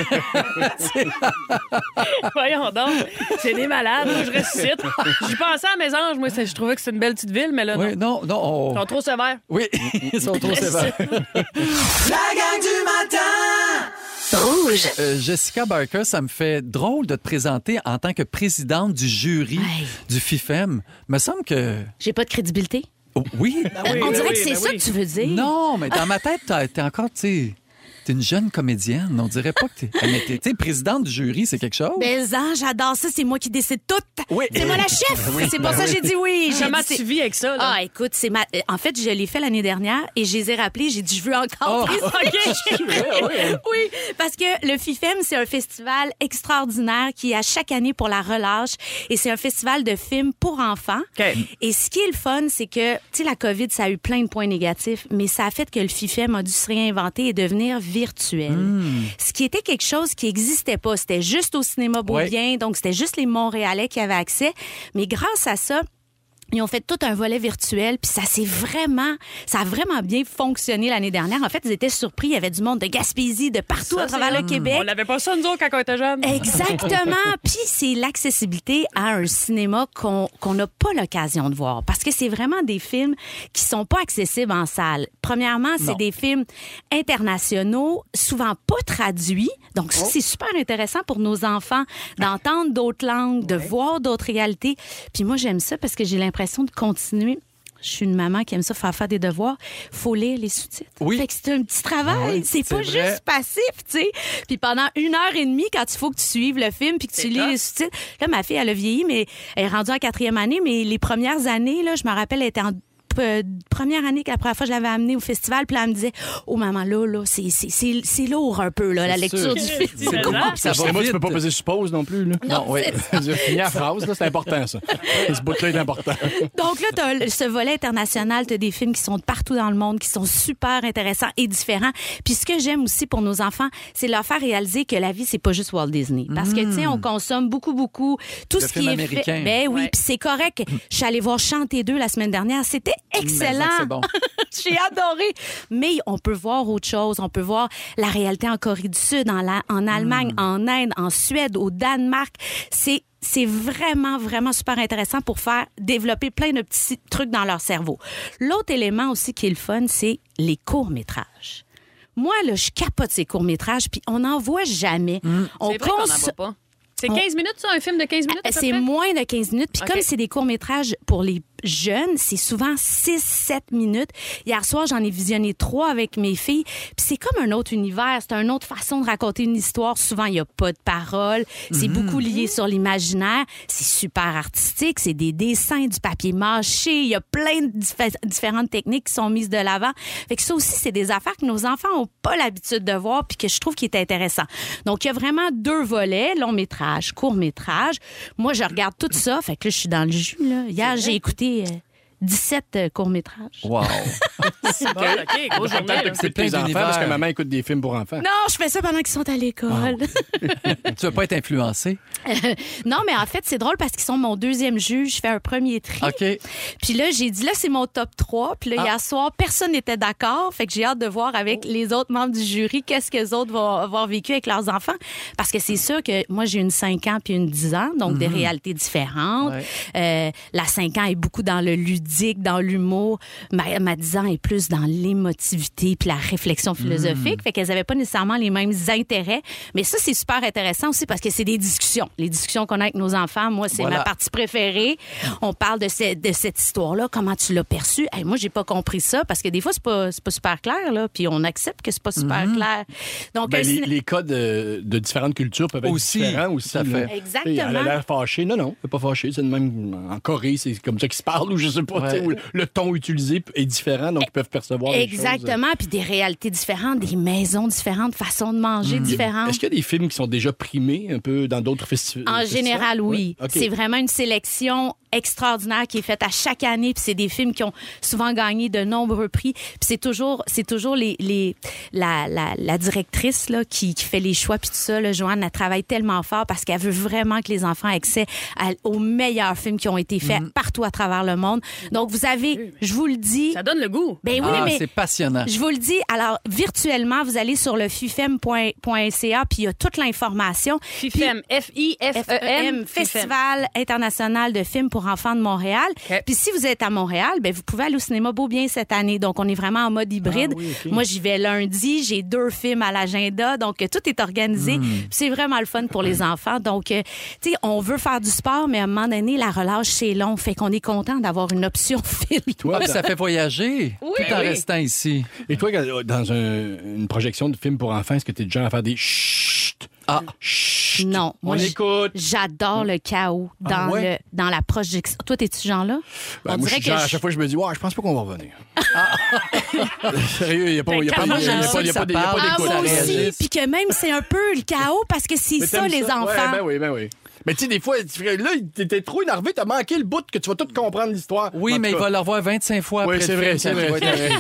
Voyons donc. C'est des malades, moi, je ressuscite. J'y pensais à Mésanges, moi, je trouvais que c'était une belle petite ville, mais là, non. Oui, non. Ils sont trop sévères. Oui, ils sont trop sévères. La gang du matin! Rouge. Jessica Barker, ça me fait drôle de te présenter en tant que présidente du jury Hey. du FIFEM. Me semble que... J'ai pas de crédibilité. Oh, oui. oui, On ben dirait oui, que c'est ben ça oui. que tu veux dire. Non, mais dans ma tête, t'es encore, tu sais... T'es une jeune comédienne. On dirait pas que t'es... Mais t'es présidente du jury, c'est quelque chose? Ben, j'adore ça. C'est moi qui décide tout. Oui. C'est moi la chef. C'est pour ça que j'ai dit oui. J'ai Comment dit, tu vis avec ça, là? Ah, écoute, en fait, je l'ai fait l'année dernière et je les ai rappelés. J'ai dit, je veux encore. Oh. Oui, parce que le FIFEM, c'est un festival extraordinaire qui est à chaque année pour la relâche et c'est un festival de films pour enfants. OK. Et ce qui est le fun, c'est que, tu sais, la COVID, ça a eu plein de points négatifs, mais ça a fait que le FIFEM a dû se réinventer et devenir virtuel. Ce qui était quelque chose qui n'existait pas. C'était juste au cinéma Beaubien, donc c'était juste les Montréalais qui avaient accès. Mais grâce à ça, ils ont fait tout un volet virtuel, puis ça a vraiment bien fonctionné l'année dernière. En fait, ils étaient surpris. Il y avait du monde de Gaspésie, de partout à travers le Québec. On n'avait pas ça, nous autres, quand on était jeunes. Exactement. Puis c'est l'accessibilité à un cinéma qu'on n'a pas l'occasion de voir. Parce que c'est vraiment des films qui sont pas accessibles en salle. Premièrement, c'est des films internationaux, souvent pas traduits. Donc, ça, c'est super intéressant pour nos enfants d'entendre d'autres langues, de voir d'autres réalités. Puis moi, j'aime ça parce que j'ai l'impression de continuer. Je suis une maman qui aime ça faire des devoirs. Faut lire les sous-titres. Oui. Fait que c'est un petit travail. Oui, c'est pas c'est vrai. juste passif, tu sais. Puis pendant 1h30, quand il faut que tu suives le film puis que tu lis les sous-titres. Là, ma fille, elle a vieilli, mais elle est rendue en 4e année. Mais les premières années, là, je me rappelle, elle était en première année que la première fois je l'avais amenée au festival, puis là, elle me disait « Oh, maman, là, c'est lourd un peu, là, la lecture du film. » C'est cool. Ça va Moi, vite. tu peux pas peser suppose non plus. Là. Non, oui. Finir la phrase, là, c'est important, ça. Ce bout-là est important. Donc là, t'as ce volet international, t'as des films qui sont de partout dans le monde, qui sont super intéressants et différents. Puis ce que j'aime aussi pour nos enfants, c'est leur faire réaliser que la vie, c'est pas juste Walt Disney. Parce que, tu sais, on consomme beaucoup tout ce qui est américain. fait. Ben oui, puis c'est correct. Je suis allée voir Chanter 2 la semaine dernière. C'était excellent. C'est bon. J'ai adoré. Mais on peut voir autre chose. On peut voir la réalité en Corée du Sud, en Allemagne, en Inde, en Suède, au Danemark. C'est vraiment, vraiment super intéressant pour faire développer plein de petits trucs dans leur cerveau. L'autre élément aussi qui est le fun, c'est les courts-métrages. Moi, là, je capote ces courts-métrages, puis on n'en voit jamais. On C'est vrai qu'on n'en voit pas. C'est 15 minutes, ça, un film de 15 minutes? C'est moins de 15 minutes. Puis comme c'est des courts-métrages pour les jeunes, c'est souvent 6-7 minutes. Hier soir, j'en ai visionné 3 avec mes filles. Puis c'est comme un autre univers. C'est une autre façon de raconter une histoire. Souvent, il n'y a pas de parole. C'est beaucoup lié sur l'imaginaire. C'est super artistique. C'est des dessins, du papier mâché. Il y a plein de différentes techniques qui sont mises de l'avant. Fait que ça aussi, c'est des affaires que nos enfants n'ont pas l'habitude de voir puis que je trouve qui est intéressant. Donc, il y a vraiment 2 volets, long-métrage, court-métrage. Moi, je regarde tout ça. Fait que là, je suis dans le jus, là. Hier, j'ai écouté 17 courts-métrages. Wow. C'est bon, OK, grosse journée. là. C'est plein tes enfants d'univers. parce que maman écoute des films pour enfants. Non, je fais ça pendant qu'ils sont à l'école. Tu veux pas être influencé? Non, mais en fait, c'est drôle parce qu'ils sont mon 2e juge. Je fais un premier tri. OK. Puis là, j'ai dit, là, c'est mon top 3. Puis là, hier soir, personne n'était d'accord. Fait que j'ai hâte de voir avec les autres membres du jury qu'est-ce que les autres vont avoir vécu avec leurs enfants. Parce que c'est sûr que moi, j'ai une 5 ans puis une 10 ans, donc des réalités différentes. La 5 ans est beaucoup dans le ludique, dans l'humour. Ma 10 ans est plus dans l'émotivité puis la réflexion philosophique. Fait qu'elles n'avaient pas nécessairement les mêmes intérêts. Mais ça, c'est super intéressant aussi parce que c'est des discussions. Les discussions qu'on a avec nos enfants, moi, c'est ma partie préférée. On parle de cette histoire-là. Comment tu l'as perçue? Hey, moi, j'ai pas compris ça parce que des fois, c'est pas super clair, là. Puis on accepte que c'est pas super clair. Donc, les codes de différentes cultures peuvent être différents aussi. Ça fait. Exactement. Elle a l'air fâchée. Non, elle n'est pas fâchée. C'est de même en Corée, c'est comme ça qu'ils se parlent ou je sais pas. Où le ton utilisé est différent, donc ils peuvent percevoir les choses. Exactement. Puis des réalités différentes, des maisons différentes, façons de manger différentes. Est-ce qu'il y a des films qui sont déjà primés un peu dans d'autres festivals? En général, oui. Ouais. Okay. C'est vraiment une sélection extraordinaire qui est faite à chaque année. Puis c'est des films qui ont souvent gagné de nombreux prix. Puis c'est toujours la directrice là, qui fait les choix. Puis tout ça, là, Joanne, elle travaille tellement fort parce qu'elle veut vraiment que les enfants aient accès aux meilleurs films qui ont été faits partout à travers le monde. Donc, vous avez, je vous le dis... Ça donne le goût. Ben oui, mais c'est passionnant. Je vous le dis, alors, virtuellement, vous allez sur le fifem.ca, puis il y a toute l'information. FIFEM, F-I-F-E-M. Festival international de films pour enfants de Montréal. Okay. Puis si vous êtes à Montréal, ben vous pouvez aller au cinéma Beaubien cette année. Donc, on est vraiment en mode hybride. Moi, j'y vais lundi. J'ai 2 films à l'agenda. Donc, tout est organisé. C'est vraiment le fun pour les enfants. Donc, tu sais, on veut faire du sport, mais à un moment donné, la relâche, c'est long. Fait qu'on est content d'avoir une option film. Toi, ça fait voyager tout en restant ici. Et toi, dans une projection de film pour enfants, est-ce que tu es déjà à faire des chut? Chut. Non. On écoute. J'adore le chaos dans la projection. Toi, t'es-tu ce genre-là? Ben, moi, à chaque fois, je me dis, je pense pas qu'on va revenir. Sérieux, il n'y a pas d'écoute. Moi aussi, puis que même c'est un peu le chaos parce que c'est ça, les enfants. Ouais, ben oui. Mais tu sais, des fois, là, t'étais trop énervé, t'as manqué le bout que tu vas tout comprendre l'histoire. Oui, mais il va le revoir 25 fois après. Oui, c'est vrai. Mon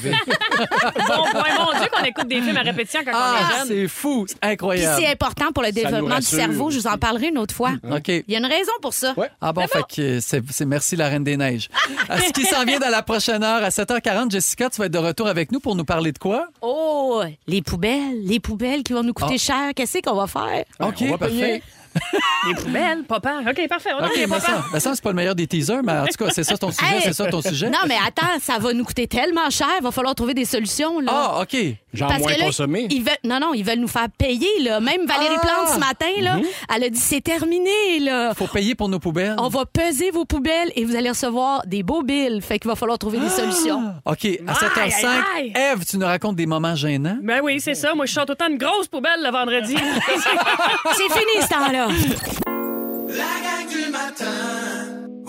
Dieu qu'on écoute des films à répétition quand on est jeune. C'est fou, c'est Puis incroyable. c'est important pour le développement du cerveau. Je vous en parlerai une autre fois. OK. Il y a une raison pour ça. Ouais. Ah bon, fait que c'est merci la Reine des Neiges. Ce qui s'en vient dans la prochaine heure, à 7h40, Jessica, tu vas être de retour avec nous pour nous parler de quoi? Oh, les poubelles qui vont nous coûter cher. Qu'est-ce qu'on va faire? OK, on va parfait. Les poubelles, papa. OK, parfait. On OK, mais ça, c'est pas le meilleur des teasers, mais en tout cas, c'est ça ton sujet, c'est ça ton sujet. Non, mais attends, ça va nous coûter tellement cher. Il va falloir trouver des solutions, là. Ah, OK. Genre Parce moins que là, consommé. ils veulent nous faire payer, là. Même Valérie Plante, ce matin, là, elle a dit c'est terminé, là. Faut payer pour nos poubelles. On va peser vos poubelles et vous allez recevoir des beaux bills. Fait qu'il va falloir trouver des solutions. OK, à 7h05, aïe. Ève, tu nous racontes des moments gênants. Ben oui, c'est ça. Moi, je sors autant une grosse poubelle le vendredi. C'est fini, ce temps-là. La gang du matin.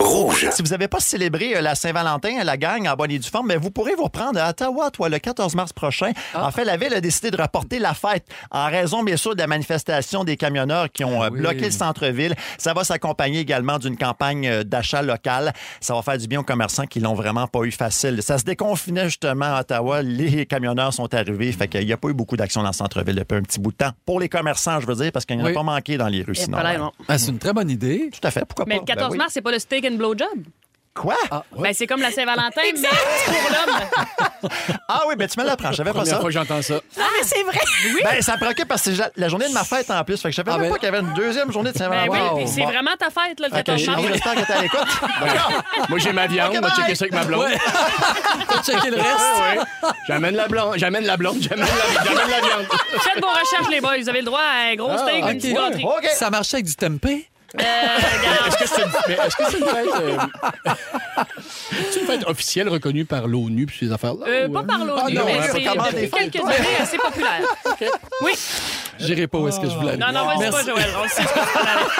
Rouge. Si vous n'avez pas célébré la Saint-Valentin, la gang en bonne et due forme, vous pourrez vous reprendre à Ottawa, le 14 mars prochain. En fait, la Ville a décidé de reporter la fête en raison, bien sûr, de la manifestation des camionneurs qui ont bloqué le centre-ville. Ça va s'accompagner également d'une campagne d'achat local. Ça va faire du bien aux commerçants qui l'ont vraiment pas eu facile. Ça se déconfinait justement à Ottawa. Les camionneurs sont arrivés. Fait qu'il n'y a pas eu beaucoup d'action dans le centre-ville depuis un petit bout de temps. Pour les commerçants, je veux dire, parce qu'il n'y en a pas manqué dans les rues sinon. C'est une très bonne idée. Tout à fait. Pourquoi pas? Mais le 14 mars, c'est pas le steak and blow job? Quoi? Ben, c'est comme la Saint-Valentin, mais pour l'homme. Ah oui, ben tu me l'apprends. Je savais pas ça. Première fois que j'entends ça. Non, mais c'est vrai. Oui. Ben, ça me préoccupe parce que c'est la journée de ma fête en plus. Fait que je savais même pas qu'il y avait une deuxième journée de Saint-Valentin. Ben oui, puis c'est vraiment ta fête, là, le 14 mars. J'espère que t'es à l'écoute. Moi, j'ai ma viande. On va checker ça avec ma blonde. T'as checké le reste? J'amène la blonde. J'amène la viande. Faites vos recherches, les boys. Vous avez le droit à un gros steak, une petite gâterie. Ça marchait avec du tempeh? Est-ce que c'est une fête... c'est une fête officielle reconnue par l'ONU puis ces affaires-là? Pas par l'ONU, mais c'est depuis quelques années assez populaire. Oui. J'irai pas où est-ce que je voulais aller. Non, vas-y pas, Joël. On sait ce que tu aller.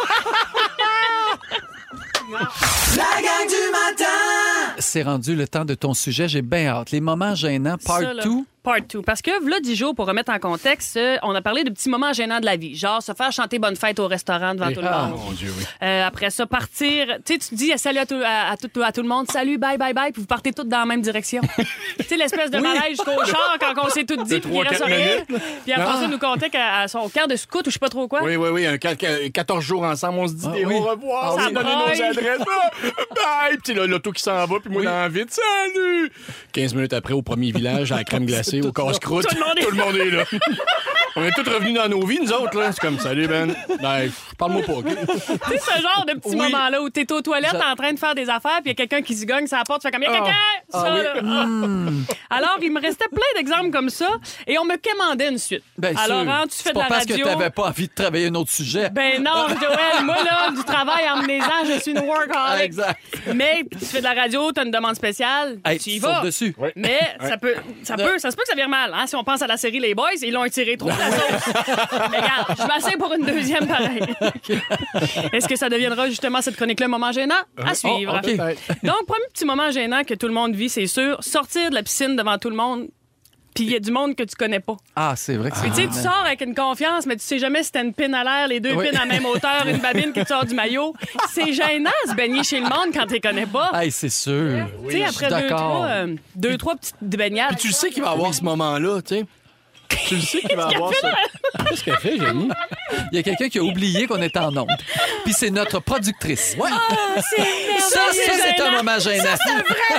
La gang du matin! C'est rendu le temps de ton sujet. J'ai bien hâte. Les moments gênants, part 2. Part 2. Parce que, voilà 10 jours, pour remettre en contexte, on a parlé de petits moments gênants de la vie. Genre, se faire chanter bonne fête au restaurant devant tout le monde. Mon Dieu, oui. Après ça, partir. Tu sais, tu dis salut à tout le monde. Salut, bye, bye, bye. Puis vous partez tous dans la même direction. Tu sais, l'espèce de malaise jusqu'au char quand on s'est tout dit. Puis il reste rien. Puis après ça, nous comptait qu'à son camp de scout ou je sais pas trop quoi. Oui. 14 jours ensemble, on se dit des au revoir. Ça On donne nos adresses. Bye. Puis là, l'auto qui s'en va. Puis moi, dans la vite. Salut. 15 minutes après, au premier village, à la crème glacée, au casse-croûte. Tout le monde est là. On est tous revenus dans nos vies, nous autres. Là. C'est comme, salut, Ben. Ben, parle-moi pas. Okay? Tu sais, ce genre de petits moments-là où t'es aux toilettes en train de faire des affaires, puis il y a quelqu'un qui se gagne sur la porte, tu fais comme, il y a quelqu'un! Alors, il me restait plein d'exemples comme ça, et on me commandait une suite. Bien alors, sûr. hein, tu fais de la parce radio. que t'avais pas envie de travailler un autre sujet. Ben non, Joël, moi, là, du travail en menez-en, je suis une workaholic. Exact. Mais tu fais de la radio, t'as une demande spéciale, tu y vas. Dessus. Oui. Mais ça se peut que ça vire mal. Hein? Si on pense à la série Les Boys, ils l'ont étiré trop de la sauce. Mais regarde, je m'assieds pour une deuxième pareille. Est-ce que ça deviendra justement cette chronique-là, moment gênant? À suivre. Okay. Donc, premier petit moment gênant que tout le monde vit, c'est sûr, sortir de la piscine devant tout le monde, puis il y a du monde que tu connais pas. Ah, c'est vrai que c'est tu sais, tu sors avec une confiance, mais tu sais jamais si t'as une pine à l'air, les deux pines à la même hauteur, une babine qui te sort du maillot. C'est gênant de se baigner chez le monde quand tu connais pas. Hey, c'est sûr. Tu sais, après deux, trois petites baignades. Puis tu le sais qu'il va y avoir ce moment-là, tu sais. Tu le sais qu'il va y avoir ça. Qu'est-ce qu'elle fait, Jenny? Il y a quelqu'un qui a oublié qu'on était en onde. Puis c'est notre productrice. Ouais. Oh, c'est merveilleux. Ça, c'est un moment gênant. Ça, c'est un vrai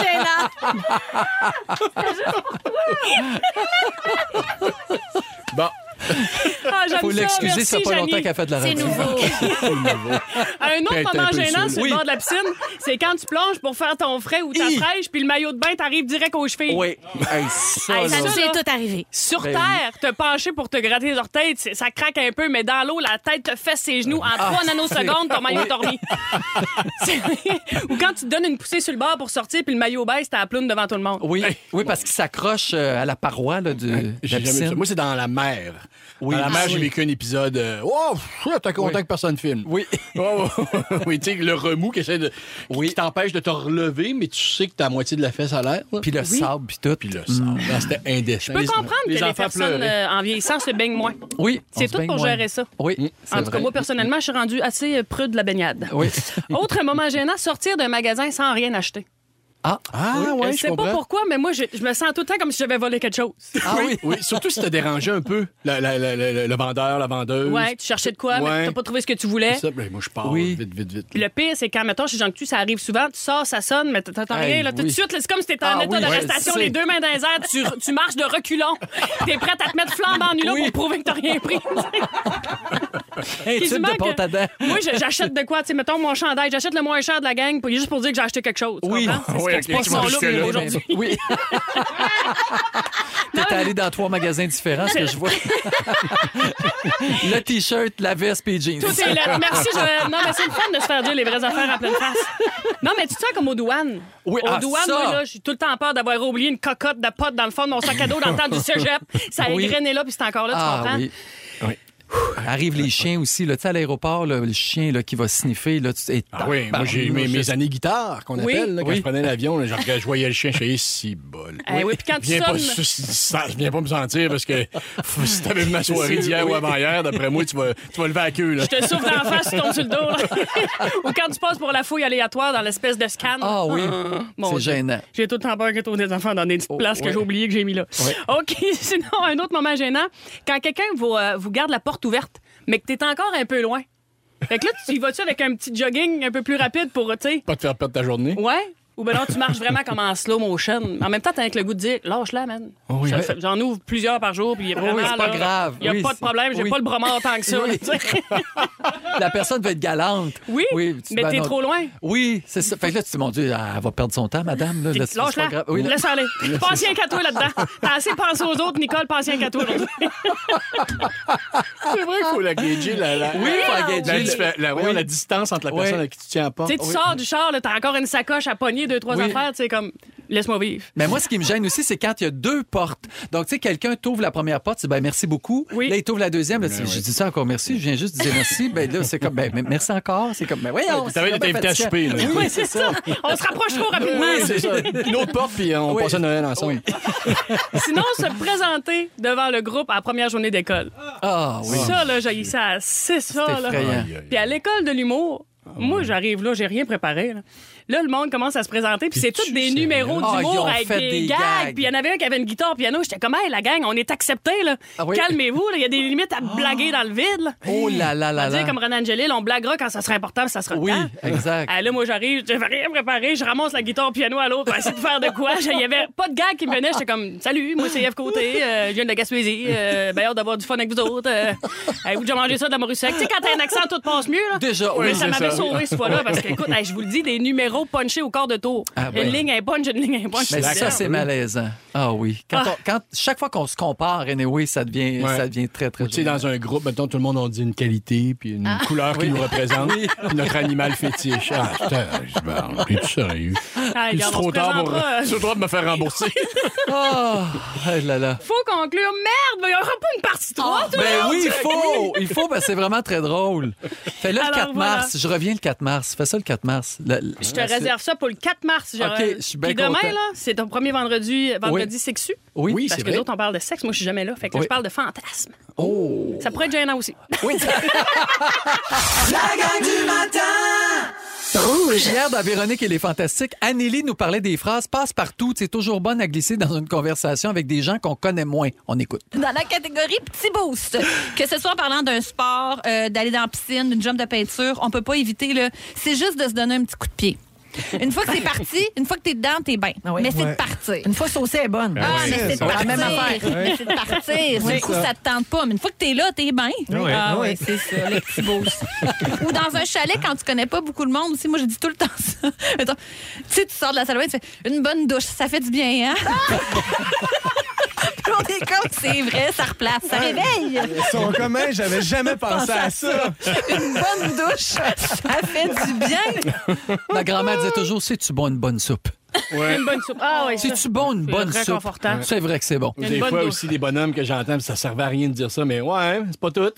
moment gênant. Bon. Faut l'excuser, ça fait pas longtemps qu'elle fait de la radio. C'est nouveau. Un autre moment gênant sur le bord de la piscine, c'est quand tu plonges pour faire ton frais ou ta fraîche, puis le maillot de bain t'arrive direct aux chevilles. Oui. Hey, ça nous est tout arrivé. Sur terre, te pencher pour te gratter les orteils, ça craque un peu, mais dans l'eau, la tête te fesse ses genoux. En 3 nanosecondes, ton maillot t'a remis. Ou quand tu te donnes une poussée sur le bord pour sortir, puis le maillot baisse, t'as la ploune devant tout le monde. Oui, parce qu'il s'accroche à la paroi là, de la piscine. Moi, c'est dans la mer. Oui. Dans la mer, j'ai vécu un épisode. T'es content que personne filme. Oui. Oui, tu sais, le remous qui t'empêche de te relever, mais tu sais que t'as la moitié de la fesse à l'air. Puis le sable, puis tout. Puis le sable. C'était indécent. Je peux comprendre que les personnes en vieillissant se baignent moins. Oui. C'est tout pour gérer ça. Oui. En tout cas, moi, personnellement, je suis rendue assez prude de la baignade. Oui. Autre moment gênant, sortir d'un magasin sans rien acheter. Ouais, je sais pas pourquoi, mais moi, je me sens tout le temps comme si j'avais volé quelque chose. Ah oui? Oui, surtout si t'as dérangé un peu le vendeur, la vendeuse. Ouais, tu cherchais de quoi, mais t'as pas trouvé ce que tu voulais. Ça, ben, moi, je pars vite. Puis le pire, c'est quand, mettons, chez Jean Coutu, ça arrive souvent, tu sors, ça sonne, mais t'entends rien, là, tout de suite, là, c'est comme si t'étais en état d'arrestation, les deux mains dans les airs, tu marches de reculons, t'es prête à te mettre flambant nu là pour prouver que t'as rien pris. Un type de porte à dents. Moi, j'achète de quoi, tu sais, mettons, mon chandail, j'achète le moins cher de la gang, juste pour dire que j'ai acheté quelque chose. Oui, c'est pas son look aujourd'hui. Oui. T'es allé dans 3 magasins différents, ce que je vois. Le T-shirt, la veste et les jeans. Tout est là. Merci, Joël. Non, mais c'est le fun de se faire dire les vraies affaires à pleine face. Non, mais tu te sens comme aux douanes. Oui, aux douanes, moi, là, j'ai tout le temps peur d'avoir oublié une cocotte de potes dans le fond de mon sac à dos dans le temps du cégep. Ça a égrené là, puis c'est encore là, tu comprends? Oui. Arrivent les chiens aussi. Là, tu sais, à l'aéroport, là, le chien là, qui va sniffer. Là, oui, moi, j'ai mes années guitare qu'on appelle. Là, quand je prenais l'avion, là, je voyais le chien, je disais, si bol. Oui, puis quand tu Je viens pas me sentir parce que si t'avais vu ma soirée d'hier ou avant-hier, d'après moi, tu vas lever la queue. Là. Je te souffle d'en face, tu tombes sur le dos. Là. Ou quand tu passes pour la fouille aléatoire dans l'espèce de scan. Ah oui, c'est Dieu. gênant. J'ai tout le temps peur que tu aies des enfants dans des petites places que j'ai oublié que j'ai mis là. OK, sinon, un autre moment gênant, quand quelqu'un vous garde la porte ouverte, mais que t'es encore un peu loin. Fait que là, tu y vas-tu avec un petit jogging un peu plus rapide pour, tu sais... Pas te faire perdre ta journée. Ouais. Ou ben non, tu marches vraiment comme en slow motion. En même temps, t'as avec le goût de dire, lâche-la, man. Oui, J'en ouvre plusieurs par jour, puis vraiment, c'est pas grave. Il n'y a pas de problème, j'ai pas le bras mort tant que ça. Oui. La personne va être galante. Oui, mais t'es trop loin. Oui, c'est ça. Fait que là, tu dis, mon Dieu, elle va perdre son temps, madame. Là, lâche-la. Oui, laisse aller. Pas rien qu'à toi là-dedans. T'as assez pensé aux autres, Nicole, pas rien qu'à toi aujourd'hui. C'est vrai qu'il faut la gager. Oui, il faut la gager. La distance entre la personne à qui tu tiens pas. Tu sais, tu sors du char, t'as encore une sacoche à pogner, 2-3 affaires, tu sais, comme... Laisse-moi vivre. Mais moi, ce qui me gêne aussi, c'est quand il y a 2 portes. Donc, tu sais, quelqu'un t'ouvre la première porte, tu dis, ben, merci beaucoup. Oui. Là, il t'ouvre la deuxième. Là, je dis ça encore merci. Je viens juste de dire merci. Ben, là, c'est comme, ben, merci encore. C'est comme, ben, voyons. Tu avais été invité à souper, là. Oui, c'est ça. On se rapproche trop rapidement. Oui, c'est ça. Une autre porte, puis on passe à Noël ensemble. Sinon, se présenter devant le groupe à la première journée d'école. Ah, oui. Ça, là, j'ai ça. C'est ça, là. Effrayant. Puis à l'école de l'humour, moi, j'arrive là, j'ai rien préparé, là. Là, le monde commence à se présenter, puis c'est tous des numéros d'humour avec des gags. Puis il y en avait un qui avait une guitare piano. J'étais comme, hey, la gang, on est acceptés, là. Ah oui? Calmez-vous, il y a des limites à blaguer dans le vide, là. Oh là là là On va dire là. comme Renan Angelil, on blaguera quand ça sera important, ça sera le temps. Exact. Là, moi, j'arrive, j'avais rien préparé, je ramasse la guitare piano à l'autre pour essayer de faire de quoi. Il y avait pas de gag qui me venait. J'étais comme, salut, moi, c'est F. Côté, je viens de la Gaspésie, ben hâte d'avoir du fun avec vous autres. Avez-vous déjà mangé ça de la morue sec? Tu sais, quand t'as un accent, tout passe mieux, là. Déjà, oui, oui, ça m'avait sauvé cette fois-là, parce que, écoute, je vous le dis, des numéros punchés au quart de tour. Ah, ben. Une ligne est punch, une ligne est punch. Mais ça, c'est malaisant. Ah oui. Chaque fois qu'on se compare, anyway, ça devient très, très Tu sais, dans un groupe, mettons, tout le monde, on dit une qualité, puis une couleur qui nous représente, puis notre animal fétiche. Ah, putain, es-tu sérieux? C'est trop tard pour me faire rembourser. Oh, là là. Faut conclure. Merde, mais il n'y aura pas une partie 3, Ben oui, il faut, parce que c'est vraiment très drôle. Fais-le le 4 mars. Je reviens le 4 mars. Fais ça le 4 mars. Je te réserve ça pour le 4 mars. OK, je suis bien content. content. Demain, là, c'est ton premier vendredi sexu. Oui, parce que d'autres, on parle de sexe. Moi, je suis jamais là. Fait que là, je parle de fantasme. Oh. Ça pourrait être gênant aussi. Oui. La gang du matin! Rouge. Hier, dans Véronique et les Fantastiques, Anneli nous parlait des phrases passe-partout. C'est toujours bonne à glisser dans une conversation avec des gens qu'on connaît moins. On écoute. Dans la catégorie petit boost, que ce soit en parlant d'un sport, d'aller dans la piscine, d'une job de peinture, on peut pas éviter, là, c'est juste de se donner un petit coup de pied. Une fois que c'est parti, une fois que t'es dedans, t'es bien. Ah oui. Mais c'est de partir. Une fois saucée est bonne. Ah, mais c'est de la partir. même affaire. Mais c'est de partir. Du coup, ça te tente pas. Mais une fois que t'es là, t'es bien. Oui, c'est ça, le petit boost. Ou dans un chalet, quand tu connais pas beaucoup de monde aussi, moi, je dis tout le temps ça. Mettons, tu sais, tu sors de la salle de bain, tu fais une bonne douche. Ça fait du bien, hein? On est comme, c'est vrai, ça replace, ça réveille. Son commun, j'avais jamais pensé à ça. Une bonne douche, ça fait du bien. Ma grand-mère disait toujours, c'est-tu bon une bonne soupe? Ouais. Une bonne soupe. Ah oui. C'est-tu bon une bonne soupe? Réconfortant. C'est vrai que c'est bon. Des fois aussi, des bonhommes que j'entends, ça servait à rien de dire ça, mais ouais, c'est pas tout.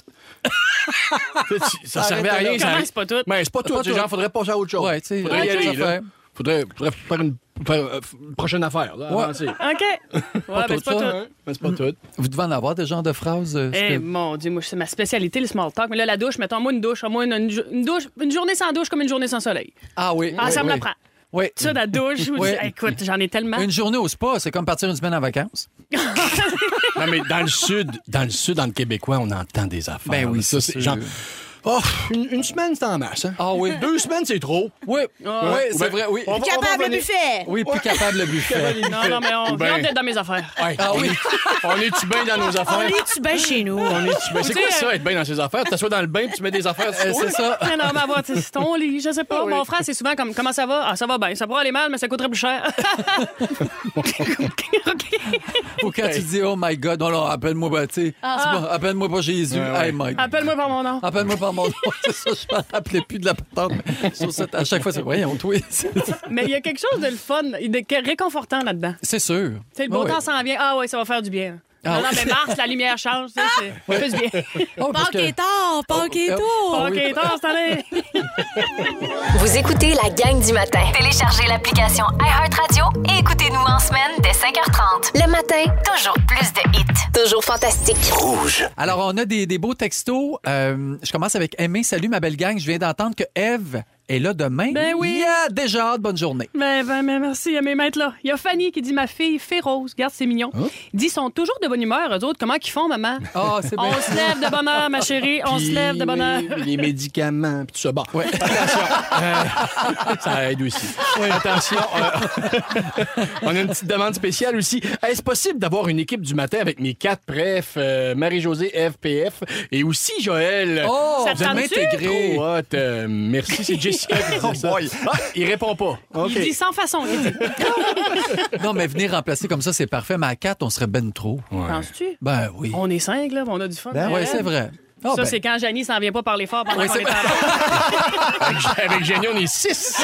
Ça servait à rien. Comment c'est pas tout? Mais c'est pas tout. Genre, faudrait passer à autre chose. Ouais, tu sais. Faudrait y aller, là. Faudrait faire une prochaine affaire. Là, avancer. OK. Ouais, ben c'est pas tout. Mais c'est pas tout. Vous devez en avoir des genres de phrases. Mon Dieu, moi, c'est ma spécialité, le small talk. Mais là, la douche, mettons-moi une douche. Une journée sans douche comme une journée sans soleil. Ah oui. Ah, ça me l'apprend. Oui. Ça, la douche. Oui. Écoute, j'en ai tellement. Une journée au spa, c'est comme partir une semaine en vacances. Non, mais dans le sud, dans le Québécois, on entend des affaires. Ben oui, ça, c'est genre. Oh, une semaine, c'est en masse. Hein? Ah oui. 2 semaines, c'est trop. Oui, oui, c'est vrai, oui. Plus capable le buffet. Oui, plus capable le buffet. Non, mais on vient d'être dans mes affaires. Ouais. Ah oui. On est-tu bien dans nos affaires? On est-tu bien chez nous? On est-tu bien? C'est quoi ça, être bien dans ses affaires? Tu t'assois dans le bain puis tu mets des affaires dessus. C'est ça. Non, mais avoir, c'est ton lit, je sais pas. Ah oui. Mon frère, c'est souvent comme, comment ça va? Ah, ça va bien. Ça pourrait aller mal, mais ça coûterait plus cher. Ou quand tu dis, oh my God, non, appelle-moi, ben, tu sais, appelle-moi pas Jésus. Hey, Mike. Appelle-moi par mon nom. Appelle-moi par mon nom. C'est ça, je me rappelais plus de la patente. À chaque fois, c'est, voyons, toi. Mais il y a quelque chose de le fun, de réconfortant là-dedans. C'est sûr. C'est le beau temps s'en vient. Ah ouais, ça va faire du bien. Non, mais Mars, la lumière change. C'est plus bien. Panquétard, c'est allé. Vous écoutez la gang du matin. Téléchargez l'application iHeartRadio et écoutez-nous en semaine dès 5h30. Le matin, toujours plus de hits. Toujours fantastique. Rouge. Alors, on a des beaux textos. Je commence avec Aimé. Salut, ma belle gang. Je viens d'entendre que Eve est là demain. Ben oui. Yeah, déjà hâte. Bonne journée. Ben, merci à mes maîtres là. Il y a Fanny qui dit ma fille fait rose. Regarde, c'est mignon. Il dit ils sont toujours de bonne humeur. Eux autres, comment qu'ils font, maman? Oh, c'est bien. On se lève de bonne heure, ma chérie. On se lève de bonne heure. Les médicaments, puis tout ça. Bon, attention. Ça aide aussi. Attention. On a une petite demande spéciale aussi. Est-ce possible d'avoir une équipe du matin avec mes 4 prefs, Marie-Josée, FPF et aussi Joël? Oh, ça vous êtes intégré. Trop hot. Merci, c'est Jessica qui dit ça. Il répond pas. Il dit sans façon. Il dit. Non, mais venir remplacer comme ça, c'est parfait. Mais à 4, on serait ben trop. Ouais. Penses-tu? Ben oui. On est 5, là, on a du fun. Oui, c'est vrai. Ça, c'est quand Janie s'en vient pas parler fort pendant qu'on est Avec Jenny, on est 6.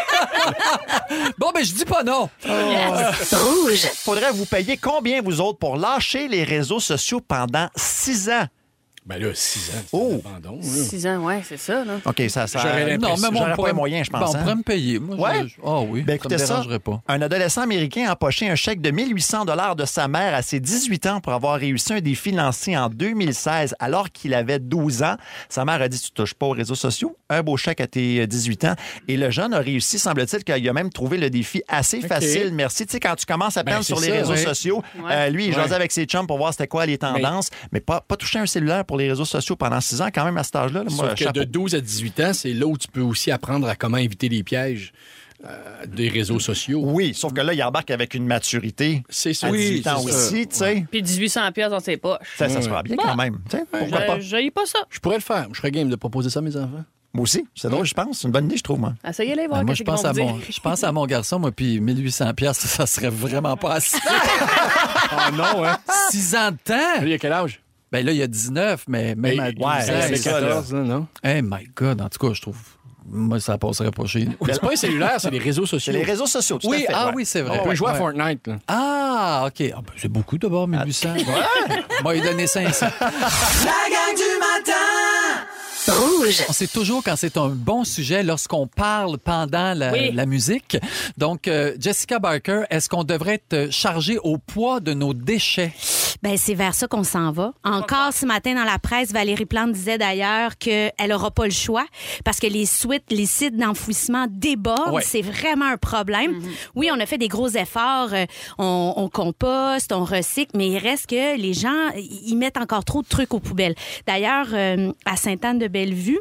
Bon, ben je dis pas non. Rouge. Faudrait vous payer combien, vous autres, pour lâcher les réseaux sociaux pendant 6 ans? Ben là, 6 ans, c'est Oh. un abandon. 6 ans, ouais, c'est ça, là. OK, ça... J'aurais Non, mais J'aurais on pas les moyens, je pense. Ben, on hein? pourrait me payer. Moi, Ouais? oui, Ben, écoutez ça me ça, dérangerait pas. un adolescent américain a empoché un chèque de 1800 $ de sa mère à ses 18 ans pour avoir réussi un défi lancé en 2016 alors qu'il avait 12 ans. Sa mère a dit, tu touches pas aux réseaux sociaux, un beau chèque à tes 18 ans. Et le jeune a réussi, semble-t-il, qu'il a même trouvé le défi assez facile. Merci. Tu sais, quand tu commences à peine sur les réseaux sociaux, lui, il jasait avec ses chums pour voir c'était quoi les tendances, mais pas toucher un cellulaire pour les réseaux sociaux pendant 6 ans, quand même, à cet âge-là. Là, moi, Sauf que de 12 à 18 ans, c'est là où tu peux aussi apprendre à comment éviter les pièges des réseaux sociaux. Oui, sauf que là, il embarque avec une maturité. C'est ça. À Oui, 18 ans c'est ça. aussi, tu sais. Puis 1800 pièces dans ses poches. Ça se fera bien quand même. Tu sais, pourquoi pas? J'haïs pas ça. Je pourrais le faire. Je serais game de proposer ça à mes enfants. Moi aussi. C'est drôle, je pense. C'est une bonne idée, je trouve, moi. Essayez-les, voir Moi, qu'est-ce je qu'ils pense vont vous dire. je pense à mon garçon, moi, puis 1800 pièces, ça serait vraiment pas assez. Ah non, hein? 6 ans de temps? Il a quel âge? Ben là, il y a 19, mais même à 12 ans. c'est ça, là. 14, non? Hey my God, en tout cas, je trouve... Moi, ça passerait pas chez nous. Mais c'est pas un cellulaire, c'est les réseaux sociaux. C'est les réseaux sociaux, tout à fait. Oui, c'est vrai. On peut jouer à Fortnite. Là. Ah, OK. Ah, ben, c'est beaucoup d'abord, 1800. Moi, il donné 500. La gang du matin! Rouge. On sait toujours quand c'est un bon sujet lorsqu'on parle pendant la musique. Donc, Jessica Barker, est-ce qu'on devrait être chargé au poids de nos déchets? Ben c'est vers ça qu'on s'en va. Encore ce matin dans la presse, Valérie Plante disait d'ailleurs qu'elle n'aura pas le choix parce que les sites d'enfouissement débordent. Ouais. C'est vraiment un problème. Oui, on a fait des gros efforts. On composte, on recycle, mais il reste que les gens, ils mettent encore trop de trucs aux poubelles. D'ailleurs, à Sainte-Anne-de-Bellevue,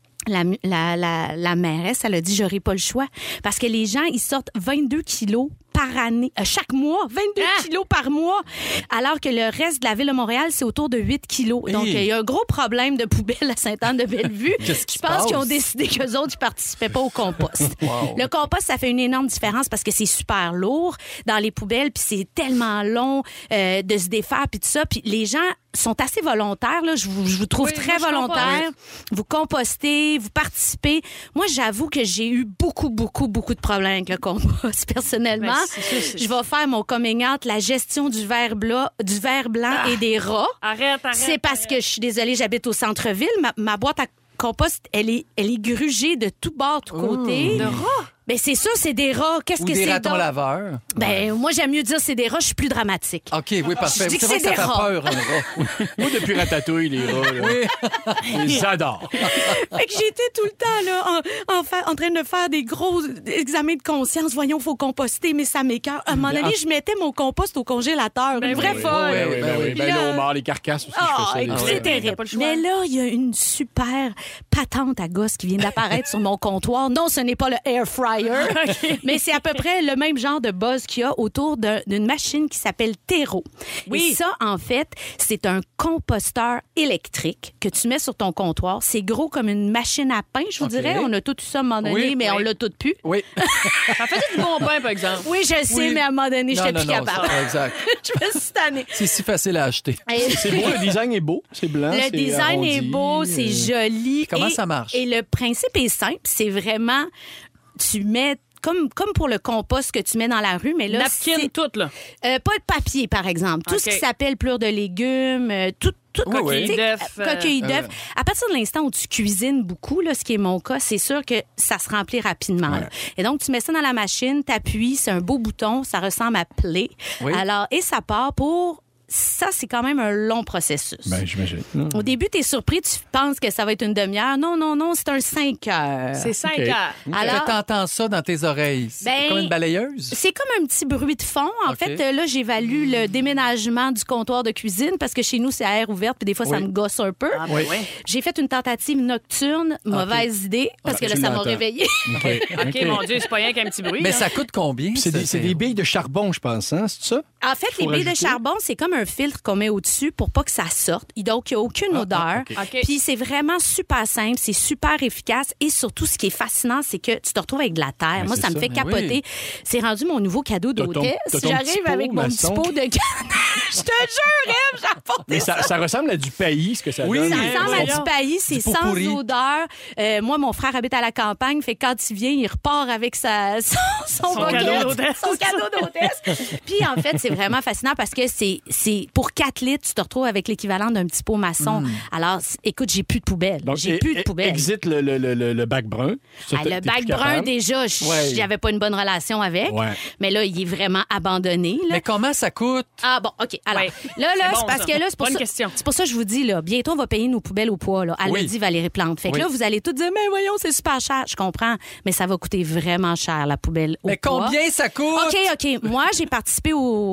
la mairesse, elle a dit « J'aurai pas le choix » parce que les gens, ils sortent 22 kilos par année, chaque mois, 22 kilos par mois, alors que le reste de la ville de Montréal, c'est autour de 8 kilos. Donc, il y a un gros problème de poubelle à Sainte-Anne-de-Bellevue. Qu'est-ce qui Je pense passe? qu'ils ont décidé qu'eux autres, ils participaient pas au compost. Wow. Le compost, ça fait une énorme différence parce que c'est super lourd dans les poubelles, puis c'est tellement long de se défaire, puis tout ça. Puis les gens sont assez volontaires. Là. Je vous trouve très volontaires. Vous compostez, vous participez. Moi, j'avoue que j'ai eu beaucoup de problèmes avec le compost, personnellement. Je vais faire mon coming out, la gestion du verre blanc et des rats. Arrête. C'est parce que je suis désolée, j'habite au centre-ville. Ma boîte à compost, elle est grugée de tous bords, tous côtés. De rats? Ben c'est ça, c'est des rats. Qu'est-ce Ou que des c'est ratons donc? laveurs. Ben moi, j'aime mieux dire c'est des rats, je suis plus dramatique. OK, oui, parfait. Je dis que C'est vrai c'est que ça des fait rats. peur, un rat. Moi, depuis Ratatouille, les rats, là, ils adorent. Fait que j'étais tout le temps là, en train de faire des gros examens de conscience. Voyons, faut composter, mais ça m'écoeure. À un moment donné, je mettais mon compost au congélateur. Une vraie folle. Ben, Puis là- le homard, les carcasses aussi, je fais ça. c'est terrible. Mais là, il y a une super patente à gosse qui vient d'apparaître sur mon comptoir. Non, ce n'est pas le air fryer, mais c'est à peu près le même genre de buzz qu'il y a autour d'une machine qui s'appelle Terreau. Oui. Et ça, en fait, c'est un composteur électrique que tu mets sur ton comptoir. C'est gros comme une machine à pain, je vous dirais. On a tout ça à un moment donné, mais on l'a tout pu. Oui. Ça faisait du bon pain, par exemple. Oui, je sais, mais à un moment donné, je n'étais plus capable. Exact. Je me suis tannée. C'est si facile à acheter. C'est beau, le design est beau, c'est blanc. Le c'est design est arrondi. beau, c'est joli. Comment ça marche? Et le principe est simple, c'est vraiment, tu mets comme pour le compost que tu mets dans la rue, mais là, napkin, tout, là. Pas de papier, par exemple. Tout ce qui s'appelle plure de légumes, tout coquilles d'œufs. Coquilles d'œufs. À partir de l'instant où tu cuisines beaucoup, là, ce qui est mon cas, c'est sûr que ça se remplit rapidement. Ouais. Et donc, tu mets ça dans la machine, t'appuies, c'est un beau bouton, ça ressemble à Play. Oui. Alors, et ça part pour... Ça, c'est quand même un long processus. Ben, j'imagine. Au début, tu es surpris, tu penses que ça va être une demi-heure. Non, c'est un 5 heures. C'est 5 heures. Alors, tu entends ça dans tes oreilles. C'est comme une balayeuse? C'est comme un petit bruit de fond. En fait, là, j'évalue le déménagement du comptoir de cuisine parce que chez nous, c'est à air ouverte puis des fois, ça me gosse un peu. J'ai fait une tentative nocturne. Mauvaise idée parce que là, ça m'a réveillée. OK, mon Dieu, c'est pas rien qu'un petit bruit. Mais ça coûte combien? C'est des billes de charbon, je pense, hein? C'est ça? En fait, les billes de charbon, c'est comme un filtre qu'on met au-dessus pour pas que ça sorte. Donc, il n'y a aucune odeur. Puis, c'est vraiment super simple, c'est super efficace. Et surtout, ce qui est fascinant, c'est que tu te retrouves avec de la terre. Moi, ça me fait capoter. Oui. C'est rendu mon nouveau cadeau d'hôtesse. J'arrive avec mon petit pot de canne. Je te jure, Eve, j'apporte mais ça ressemble à du paillis, ce que ça donne. Oui, ça ressemble à du paillis. C'est sans odeur. Moi, mon frère habite à la campagne. Fait que quand il vient, il repart avec son cadeau d'hôtesse. Son cadeau d'hôtesse. Puis, en fait, c'est vraiment fascinant parce que c'est pour 4 litres, tu te retrouves avec l'équivalent d'un petit pot maçon. Alors, écoute, j'ai plus de poubelle. Donc, j'ai plus de poubelle. Exit le bac brun. Le bac brun, déjà, j'avais pas une bonne relation avec. Ouais. Mais là, il est vraiment abandonné. Là. Mais comment ça coûte? Ah bon, OK. Alors, là, c'est parce que là, c'est pour ça que je vous dis, là, bientôt, on va payer nos poubelles au poids. Là. Elle le dit, Valérie Plante. Fait que là, vous allez tous dire, mais voyons, c'est super cher. Je comprends. Mais ça va coûter vraiment cher, la poubelle au poids. Mais combien ça coûte? OK. Moi, j'ai participé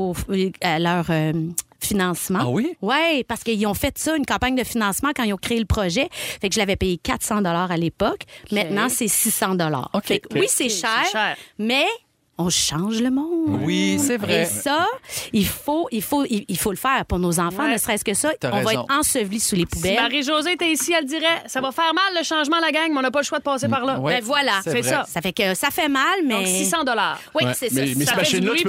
à leur... financement. Ah oui? Oui, parce qu'ils ont fait ça, une campagne de financement quand ils ont créé le projet. Fait que je l'avais payé 400 $ à l'époque. Maintenant, c'est 600 $. Okay. Oui, c'est cher, mais on change le monde. Oui, c'est vrai. Et ça, il faut le faire pour nos enfants, ne serait-ce que ça. On va être ensevelis sous les poubelles. Si Marie-Josée était ici, elle dirait, ça va faire mal le changement, la gang, mais on n'a pas le choix de passer par là. Ben voilà, c'est ça. Ça fait que ça fait mal, mais... Donc, 600 $. Oui, c'est ça. Mais cette machine-là, tu peux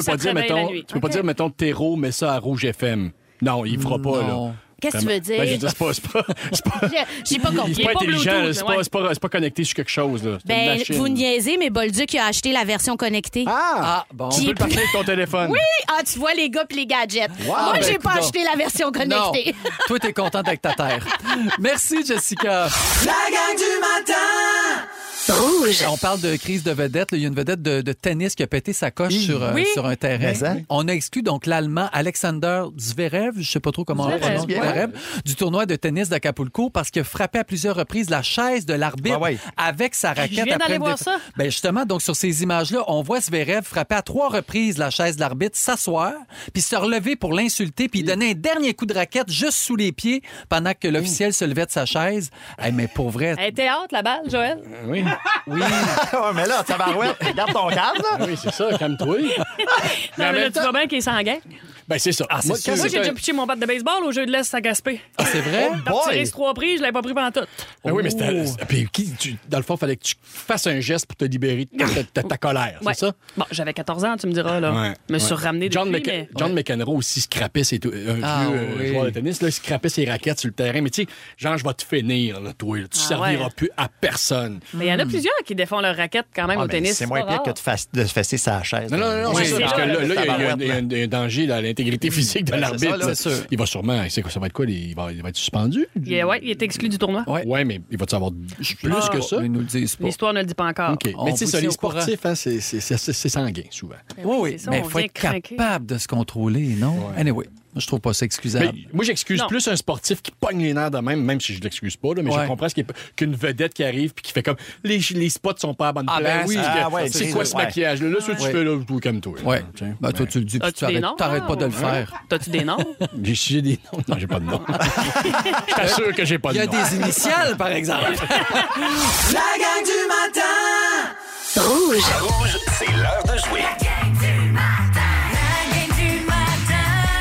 pas dire, mettons, Terreau, mets ça à Rouge FM. Non, il ne fera pas, là. Qu'est-ce que tu veux dire? Ben, je dis, c'est pas j'ai pas compris. Il est pas intelligent, c'est pas connecté sur quelque chose. Là. Ben, vous niaisez, mais Bolduc a acheté la version connectée. Bon. On peut le parler avec ton téléphone. Oui! Tu vois les gars pis les gadgets. Wow, moi, j'ai pas acheté la version connectée. Non. Toi, t'es contente avec ta terre. Merci, Jessica. La gang du matin! Rouge. On parle de crise de vedette. Il y a une vedette de tennis qui a pété sa coche sur un terrain. On a exclu donc l'Allemand Alexander Zverev, je sais pas trop comment on prononce, du tournoi de tennis d'Acapulco parce qu'il a frappé à plusieurs reprises la chaise de l'arbitre avec sa raquette. Je viens d'aller voir ça. Ben justement, donc sur ces images-là, on voit Zverev frapper à 3 reprises la chaise de l'arbitre, s'asseoir, puis se relever pour l'insulter, puis donner un dernier coup de raquette juste sous les pieds pendant que l'officiel se levait de sa chaise. Hey, mais pour vrai... Elle était haute, la balle, Joël? Oui. Oui. Mais là, tabarouette, garde ton calme, là. Oui, c'est ça, calme-toi. Mais là, tu vois bien qu'il est sanguin. Ben, c'est ça. Moi, j'ai déjà pitché mon bat de baseball au jeu de l'Est à Gaspé. Ah, c'est vrai? T'as tiré 3 prises, je l'avais pas pris pendant tout. Ben oui, mais c'était... Puis, dans le fond, il fallait que tu fasses un geste pour te libérer de ta colère, c'est ça? Bon, j'avais 14 ans, tu me diras, là. Je me suis ramené depuis, John McEnroe aussi scrappait un vieux joueur de tennis, là, il scrappait ses raquettes sur le terrain. Mais tu sais, genre, je vais te finir, là, toi. Tu serviras plus à personne. Mais il y en a plusieurs qui défendent leurs raquettes quand même au tennis. C'est moins pire que de fesser sa chaise. Non, c'est ça. Parce que là, il y a un danger à l'intégrité physique de l'arbitre. Il va sûrement... Ça va être quoi? Il va être suspendu? Il est exclu du tournoi. Oui, mais il va savoir plus que ça? Ils nous le disent pas. L'histoire ne le dit pas encore. Okay. Mais tu sais, ça, les sportifs, c'est sanguin, souvent. Oui, mais il faut être capable de se contrôler, non? Anyway. Je trouve pas ça excusable. Mais moi, j'excuse plus un sportif qui pogne les nerfs de même si je l'excuse pas, là, mais je comprends qu'une vedette qui arrive puis qui fait comme les spots sont pas à bonne place. C'est quoi ce maquillage-là? Là, ce que tu fais, là, comme toi. Oui. Ben, toi, tu le dis, puis tu n'arrêtes pas de le faire. T'as-tu des noms? J'ai des noms. Non, j'ai pas de nom. Je t'assure que j'ai pas de nom. Il y a des initiales, par exemple. La gang du matin! Rouge, c'est l'heure de jouer.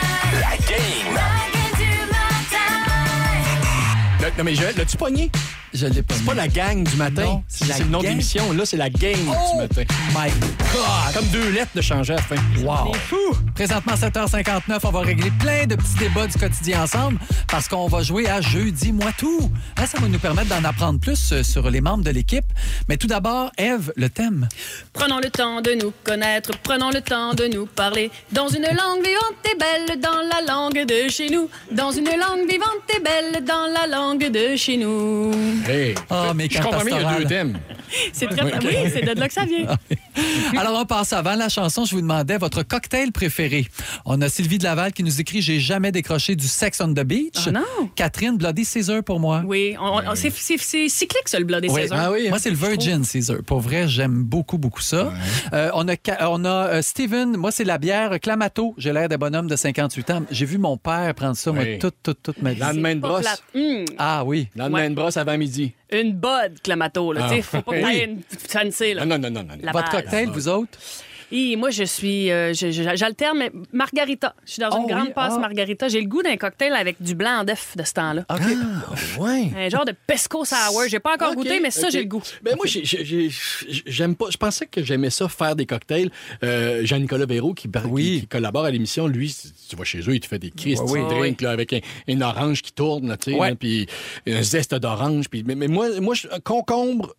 Non, mais Joël, l'as-tu pogné? Je l'ai pas. C'est pas la gang du matin. Non, c'est la le nom gang. d'émission. Là, c'est la gang du matin. My God! Comme 2 lettres de changer à la fin. Wow! Présentement, 7h59, on va régler plein de petits débats du quotidien ensemble parce qu'on va jouer à Jeudi moi tout. Hein, ça va nous permettre d'en apprendre plus sur les membres de l'équipe. Mais tout d'abord, Ève, le thème. Prenons le temps de nous connaître, prenons le temps de nous parler. Dans une langue vivante et belle, dans la langue de chez nous. Dans une langue vivante et belle, dans la langue de chez nous. Hey! Mais je comprends bien, il y a 2 thèmes. C'est très... Oui, c'est de là que ça vient. Alors, on passe avant la chanson. Je vous demandais votre cocktail préféré. On a Sylvie de Laval qui nous écrit « J'ai jamais décroché du Sex on the Beach ». Oh non! Catherine, Bloody Caesar pour moi. Oui, c'est cyclique, ça, le Bloody Caesar. Ah oui, moi, c'est le Virgin Caesar. Pour vrai, j'aime beaucoup, beaucoup ça. Ouais. On a Steven, moi, c'est la bière Clamato. J'ai l'air d'un bonhomme de 58 ans. J'ai vu mon père prendre ça, moi, toute ma vie. Lendemain de brosse. Ah oui. Lendemain de brosse avant midi. Une Bud Clamato, là. Tu sais, faut pas que t'ailles une fancy, là. Non. Votre cocktail, vous autres? Et moi, je suis... j'alterne, mais margarita. Je suis dans une grande passe margarita. J'ai le goût d'un cocktail avec du blanc d'œuf de ce temps-là. OK. Ouais. Un genre de pesco sour. J'ai pas encore goûté, mais ça, j'ai le goût. Ben moi, j'aime pas... Je pensais que j'aimais ça, faire des cocktails. Jean-Nicolas Véraud, qui collabore à l'émission, lui, tu vas chez eux, il te fait des Christy drinks là, avec une orange qui tourne, tu sais, puis un zeste d'orange. Mais moi, concombre,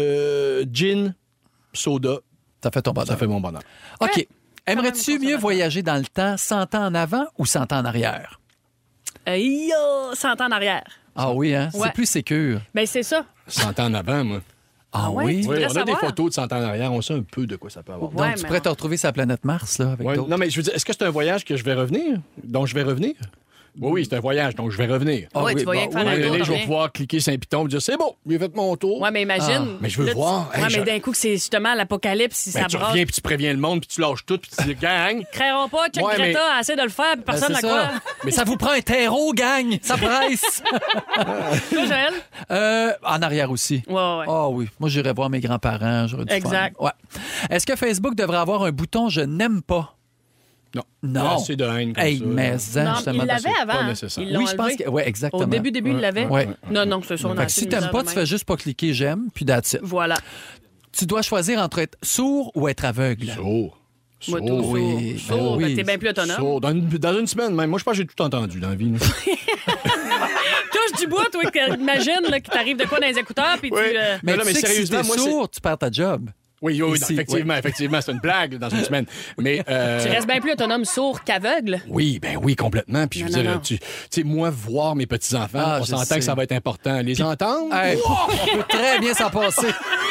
gin, soda... Ça fait ton bonheur. Ça fait mon bonheur. OK. Aimerais-tu mieux voyager dans le temps 100 ans en avant ou 100 ans en arrière? 100 ans en arrière. Ah oui, hein? C'est plus sécure. Ben c'est ça. 100 ans en avant, moi. Ah oui? Oui, on a des photos de 100 ans en arrière. On sait un peu de quoi ça peut avoir. Donc, tu pourrais te retrouver sur la planète Mars, là, avec d'autres. Non, mais je veux dire, est-ce que c'est un voyage que je vais revenir? Donc, je vais revenir? Oui, c'est un voyage, donc je vais revenir. Ah oui, tu vas rien faire un tour. Je vais pouvoir cliquer sur un piton et dire c'est bon, j'ai fait mon tour. Oui, mais imagine. Mais je veux voir. Oui, mais d'un coup, c'est justement l'apocalypse, si ça brasse. Tu reviens puis tu préviens le monde puis tu lâches tout puis tu dis gang. Créeront pas, check Greta, essaie de le faire puis personne n'a quoi. Mais ça vous prend un terreau, gang. Ça presse. Toi, Joël? En arrière aussi. Ouais. Ah oui. Moi, j'irais voir mes grands-parents. J'aurais du exact. fun. Ouais. Est-ce que Facebook devrait avoir un bouton je n'aime pas? Non. Non. C'est de haine comme ça. Mais non, il l'avait avant. Oui, je pense que... Oui, exactement. Au début, il l'avait. Ouais. Non, c'est ça. Si t'aimes pas, tu fais juste pas cliquer j'aime, puis that's it. Voilà. Tu dois choisir entre être sourd ou être aveugle. Sourd. Moi, tout oui. sourd. Ben, t'es bien plus autonome. Sourd. Dans une semaine, même. Moi, je pense que j'ai tout entendu dans la vie. Touche du bois, toi, imagine qu'il t'arrive de quoi dans les écouteurs, puis tu... Mais sérieusement, si t'es sourd, tu perds ta job. Oui, effectivement, c'est une blague dans une semaine. Mais tu restes bien plus autonome sourd qu'aveugle. Oui, complètement. Puis je veux dire, tu sais, moi, voir mes petits-enfants, on s'entend que ça va être important. Les entendre, on peut très bien s'en passer.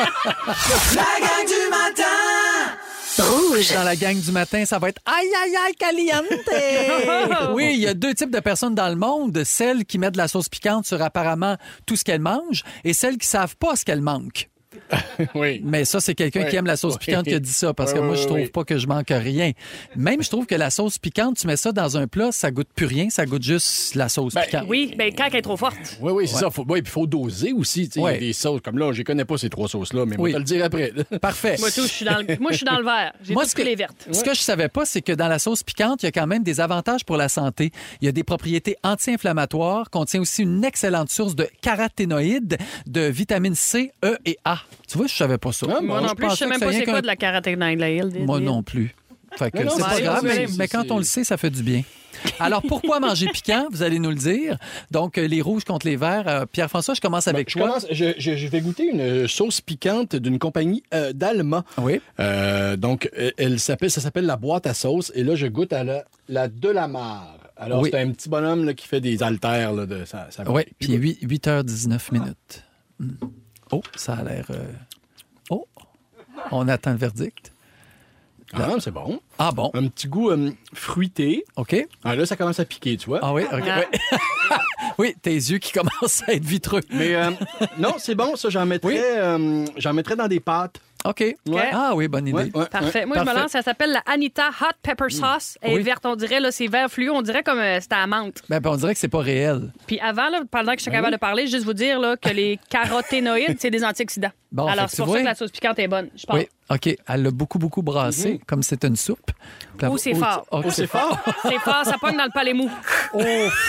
La gang du matin! Rouge. Dans la gang du matin, ça va être aïe, aïe, aïe, caliente. Oui, il y a 2 types de personnes dans le monde. Celles qui mettent de la sauce piquante sur apparemment tout ce qu'elles mangent et celles qui savent pas ce qu'elles manquent. Oui. Mais ça, c'est quelqu'un qui aime la sauce piquante qui a dit ça, parce que moi, je trouve pas que je manque rien. Même, je trouve que la sauce piquante, tu mets ça dans un plat, ça goûte plus rien, ça goûte juste la sauce piquante. Oui, quand elle est trop forte. Oui, c'est ça. Puis il faut doser aussi. Il y a des sauces, comme là, je connais pas ces 3 sauces-là, mais moi, je vais te le dire après. Parfait. Moi, je suis dans le vert. J'ai toutes les vertes. Ce que je savais pas, c'est que dans la sauce piquante, il y a quand même des avantages pour la santé. Il y a des propriétés anti-inflammatoires, contient aussi une excellente source de caroténoïdes, de vitamines C, E et A. Tu vois, je savais pas ça. Moi non plus, je sais même pas c'est quoi de la caroténoïde. Moi non plus. Fait que c'est pas grave, mais quand on le sait, ça fait du bien. Alors, pourquoi manger piquant? Vous allez nous le dire. Donc, les rouges contre les verts. Pierre-François, je commence avec toi. Je vais goûter une sauce piquante d'une compagnie d'Alma. Oui. Donc, ça s'appelle la boîte à sauce. Et là, je goûte à la Delamare. Alors, c'est un petit bonhomme là, qui fait des haltères. Là, oui, puis 8h19 minutes. Oh, ça a l'air... Oh, on attend le verdict. Ah, c'est bon. Ah bon? Un petit goût fruité. OK. Ah, là, ça commence à piquer, tu vois. Ah oui, OK. Ouais. Oui, tes yeux qui commencent à être vitreux. Mais non, c'est bon, ça, j'en mettrais dans des pâtes. OK. Ouais. Ah oui, bonne idée. Ouais, parfait. Moi, je me lance, ça s'appelle la Anita Hot Pepper Sauce. Elle est verte, on dirait, là, c'est vert fluo, on dirait comme c'était à menthe. Ben, on dirait que c'est pas réel. Puis avant, là, pendant que je suis capable de parler, juste vous dire là, que les caroténoïdes, c'est des antioxydants. Bon, alors, c'est pour ça que la sauce piquante est bonne, je pense. Oui, OK. Elle l'a beaucoup, beaucoup brassé, comme c'est une soupe. Ou c'est fort. C'est fort? C'est fort, ça pogne dans le palais mou. Oh!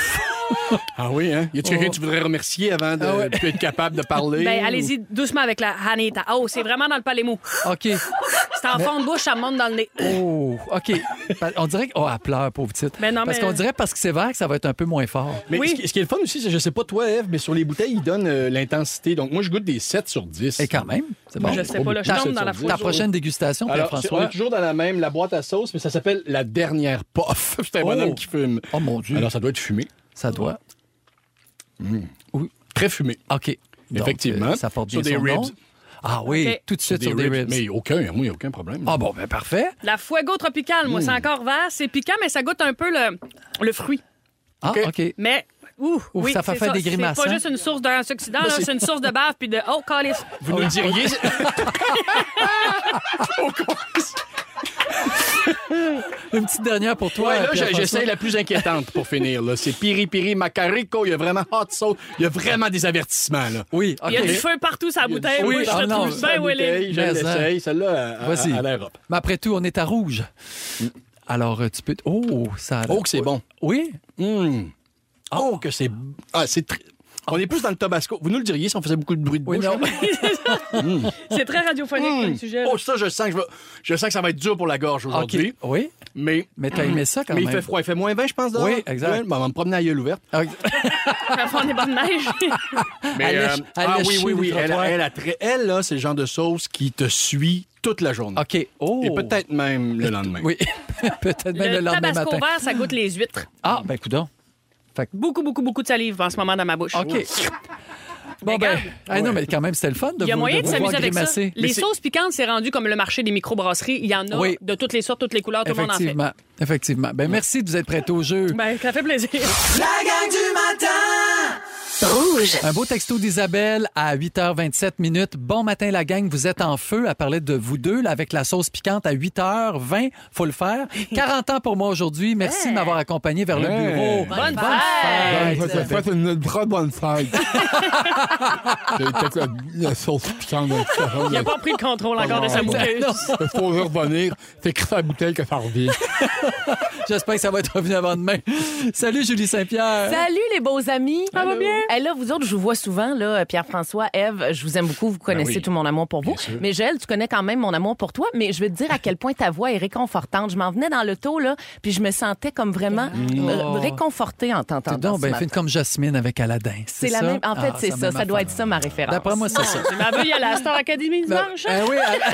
Ah oui, hein? Y a-tu quelqu'un que tu voudrais remercier avant de être capable de parler? Ben, allez-y doucement avec la Hanita. Oh, c'est vraiment dans le palémo. OK. C'est en fond de bouche, ça monte dans le nez. Oh, OK. On dirait que... Oh, elle pleure, pauvre petite. Ben non, parce mais- qu'on dirait parce que c'est vert que ça va être un peu moins fort. Mais Oui. ce qui est le fun aussi, c'est, je sais pas toi, Ève, mais sur les bouteilles, ils donnent l'intensité. Donc, moi, je goûte des 7 sur 10. Et quand même, c'est bon. Je sais pas, là, je tombe dans la Ta foudre. prochaine dégustation, Alors, on Pierre-François. est toujours dans la même, la boîte à sauce, mais ça s'appelle la dernière puff. C'est un bonhomme qui fume. Oh mon Dieu. Alors, ça doit être fumé. Ça doit. Oui. Très fumé. OK. Donc, Effectivement. ça porte Sur bien des son nom. ribs. Ah oui, OK. tout de suite sur des ribs. Mais moi, il n'y a aucun problème. Ah bon, ben parfait. La Fuego tropicale, moi, c'est encore vert. C'est piquant, mais ça goûte un peu le fruit. Ah, OK. Mais, oui, ça fait c'est faire des grimaces, C'est pas hein? juste une source d'antioxydants, là, c'est une source de bave puis de... Oh, calice. Vous nous diriez... Une petite dernière pour toi. Ouais, là, Pierre-François. j'essaie la plus inquiétante pour finir. Là. C'est Piri Piri Macarico. Il y a vraiment hot sauce. Il y a vraiment des avertissements. Là. Oui, OK. Il y a du feu partout sur la bouteille. Oui, Moi, je ah te non, trouve bien, Willy. Je Mais, l'essaye. Celle-là, Vas-y. à l'air up. Mais après tout, on est à rouge. Alors, tu peux... Oh, ça a l'air- Oh, que c'est bon. Oui? Oh, que c'est... Ah, c'est très... On est plus dans le Tabasco. Vous nous le diriez si on faisait beaucoup de bruit de bouche. non. là? C'est très radiophonique comme sujet. là. Oh, ça, je sens que ça va être dur pour la gorge aujourd'hui. OK. Oui? Mais t'as aimé ça quand mais même. il fait froid. Il fait moins 20, je pense, dehors. Oui, exact. Ouais, on va me promener à gueule ouverte. OK. Ça va faire des bonnes neiges. Mais, elle lèche oui. les trottoirs. Elle, là, c'est le genre de sauce qui te suit toute la journée. OK. Oh. Et peut-être même le lendemain. Oui. Peut-être même le Le lendemain tabasco matin. vert, ça goûte les huîtres. Ah, ben coudonc. Beaucoup de salive en ce moment dans ma bouche. OK. Bon, ben, non, mais quand même, c'était le fun de Il y a vous, moyen de de vous voir s'amuser avec ça. grimacer. Les sauces piquantes, c'est rendu comme le marché des microbrasseries. Il y en a Oui. de toutes les sortes, toutes les couleurs, tout le monde en fait. Effectivement. Ben, merci de vous être prêtés au jeu. Ben, ça fait plaisir. La gang du matin! Rouge. Un beau texto d'Isabelle à 8h27. Bon matin, la gang. Vous êtes en feu. Elle parlait de vous deux là, avec la sauce piquante à 8h20. Faut le faire. 40 ans pour moi aujourd'hui. Merci de m'avoir accompagné vers le bureau. Bonne fête! Ça fait une très bonne fête. C'était la sauce piquante. Il n'a pas pris le contrôle encore de sa bouteille. Il faut revenir. C'est écrit sur la bouteille que ça revient. J'espère que ça va être revenu avant demain. Salut, Julie Saint-Pierre. Salut les beaux amis. Ça va bien? Hey, là, vous autres, je vous vois souvent, là, Pierre-François, Ève, je vous aime beaucoup, vous connaissez oui. tout mon amour pour vous. Mais Joël, tu connais quand même mon amour pour toi, mais je veux te dire à quel point ta voix est réconfortante. Je m'en venais dans l'auto, là, puis je me sentais comme vraiment réconfortée en t'entendant. Donc, ce ben, matin. fine comme Jasmine avec Aladin. C'est la ça? même. En fait, Ah, c'est ça. même Ça doit affaire. être ça, ma référence. D'après moi, c'est ça. Ma veuille à la Star Academy dimanche. Oui,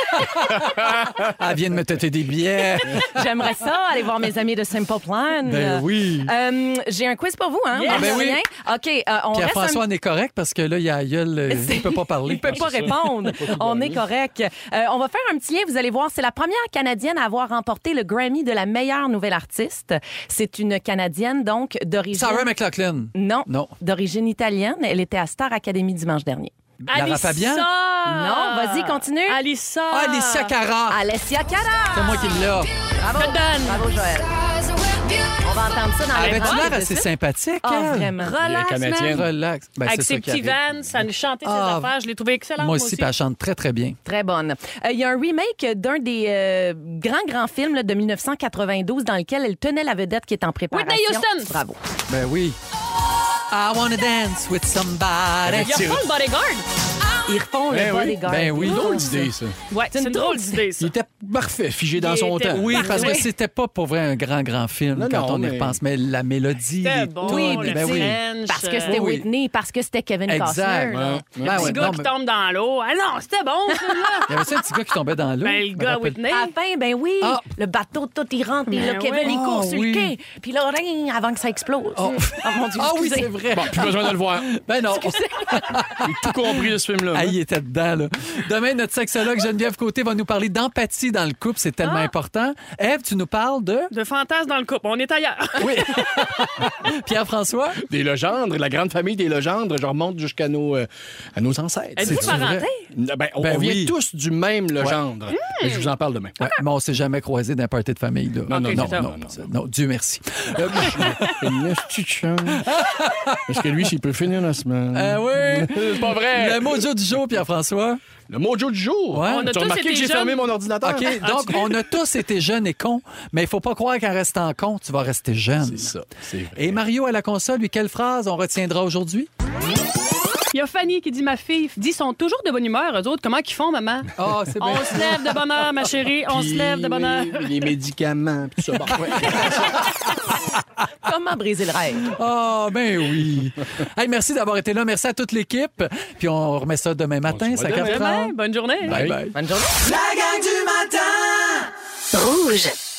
elle vient de me têter des billets. J'aimerais ça, aller voir mes amis de Simple Plan. Ben oui. J'ai un quiz pour vous, hein? Yes. Ah, ben oui. OK, on reste Pierre-François, un... on est correct parce que là, il y a gueule, il peut pas parler. Il peut pas répondre. On est correct. On va faire un petit lien, vous allez voir. C'est la première Canadienne à avoir remporté le Grammy de la meilleure nouvelle artiste. C'est une Canadienne, donc, d'origine... Sarah McLachlan. Non, Non. d'origine italienne. Elle était à Star Academy dimanche dernier. Lara Fabian? Non, vas-y, continue. Alissa. Ah, Alicia Cara. Alessia Cara. C'est moi qui l'ai. Bravo. Bravo, Joël. On va entendre ça dans les Avais-tu l'air voix. assez sympathique? Ah, elle? vraiment. Relax, Canadienne. man. Relax. Ben, Avec c'est ses ça qui petits arrive. vannes, ça nous chantait ses Ah, affaires. Je l'ai trouvé excellente. Moi aussi, puis elle chante très, très bien. Très bonne. Il y a un remake d'un des grands films là, de 1992 dans lequel elle tenait la vedette qui est en préparation. Whitney Houston. Bravo. Ben oui. I wanna dance with somebody. Il y a pas le bodyguard. Ils refont Ben le oui. bodyguard. Ben oui. Drôle d'idée, ça. Ouais, c'est une drôle d'idée, ça. Il était parfait, figé dans Il son était- temps. Oui, parce que Oui. c'était pas pour vrai un grand film Non, quand non, on y mais- repense. Mais la mélodie, C'était les bon, tunes, le ben oui. French. Parce que c'était Oui. Whitney, parce que c'était Kevin Exact. Costner. là. Ouais. Ben Le ouais, petit gars non, qui mais- tombe dans l'eau. Ah non, c'était bon, ça, là. Il y avait un petit gars qui tombait dans l'eau. Ben, le Je me gars rappelle. Whitney. À la fin, ben oui, Ah. le bateau, tout, il rentre, puis Ben là, Kevin, oui. il court Ah, sur oui. le quai, puis là, ring, avant que ça explose. Oh. Oh, mon Dieu, Ah oui, excusez. c'est vrai. Bon, plus besoin de le voir. Ben non. J'ai tout compris de ce film-là. Ah, il était dedans, là. Demain, notre sexologue Geneviève Côté va nous parler d'empathie dans le couple. C'est tellement important. Ève, tu nous parles de... De fantasme dans le couple. On est ailleurs. Oui. Pierre-François? Des Legendre, la grande famille des Legendre, je remonte jusqu'à nos ancêtres. Êtes-vous C'est-tu vrai? parenté? Ben, on Ben vient oui. tous du même Legendre. Mais je vous en parle demain. Ouais, mais on s'est jamais croisés d'un party de famille. Là. Non, non, Ok, non, c'est ça. non, non, non. non, Dieu merci. Une petite chance. Parce que lui, s'il peut finir la semaine. Oui. C'est pas vrai. Le mojo du du jour, Pierre-François? Le mojo du jour. Ouais. On a Tu as tous remarqué été que j'ai jeunes. fermé mon ordinateur? OK, donc on a tous été jeunes et cons, mais il faut pas croire qu'en restant con, tu vas rester jeune. C'est ça, c'est vrai. Et Mario à la console, lui, quelle phrase on retiendra aujourd'hui? Il y a Fanny qui dit, ma fille, dit, sont toujours de bonne humeur, eux autres. Comment qu'ils font, maman? Ah, c'est bien. On se lève de bonne heure, ma chérie. On se lève de bonne heure. Les médicaments, tout ça. Bon, ouais. Comment briser le rêve? Ah, ben oui. Hey, merci d'avoir été là. Merci à toute l'équipe. Puis on remet ça demain matin, On se voit 5h30. Demain, bonne journée. Bye bye. Bonne journée. La gang du matin! Rouge.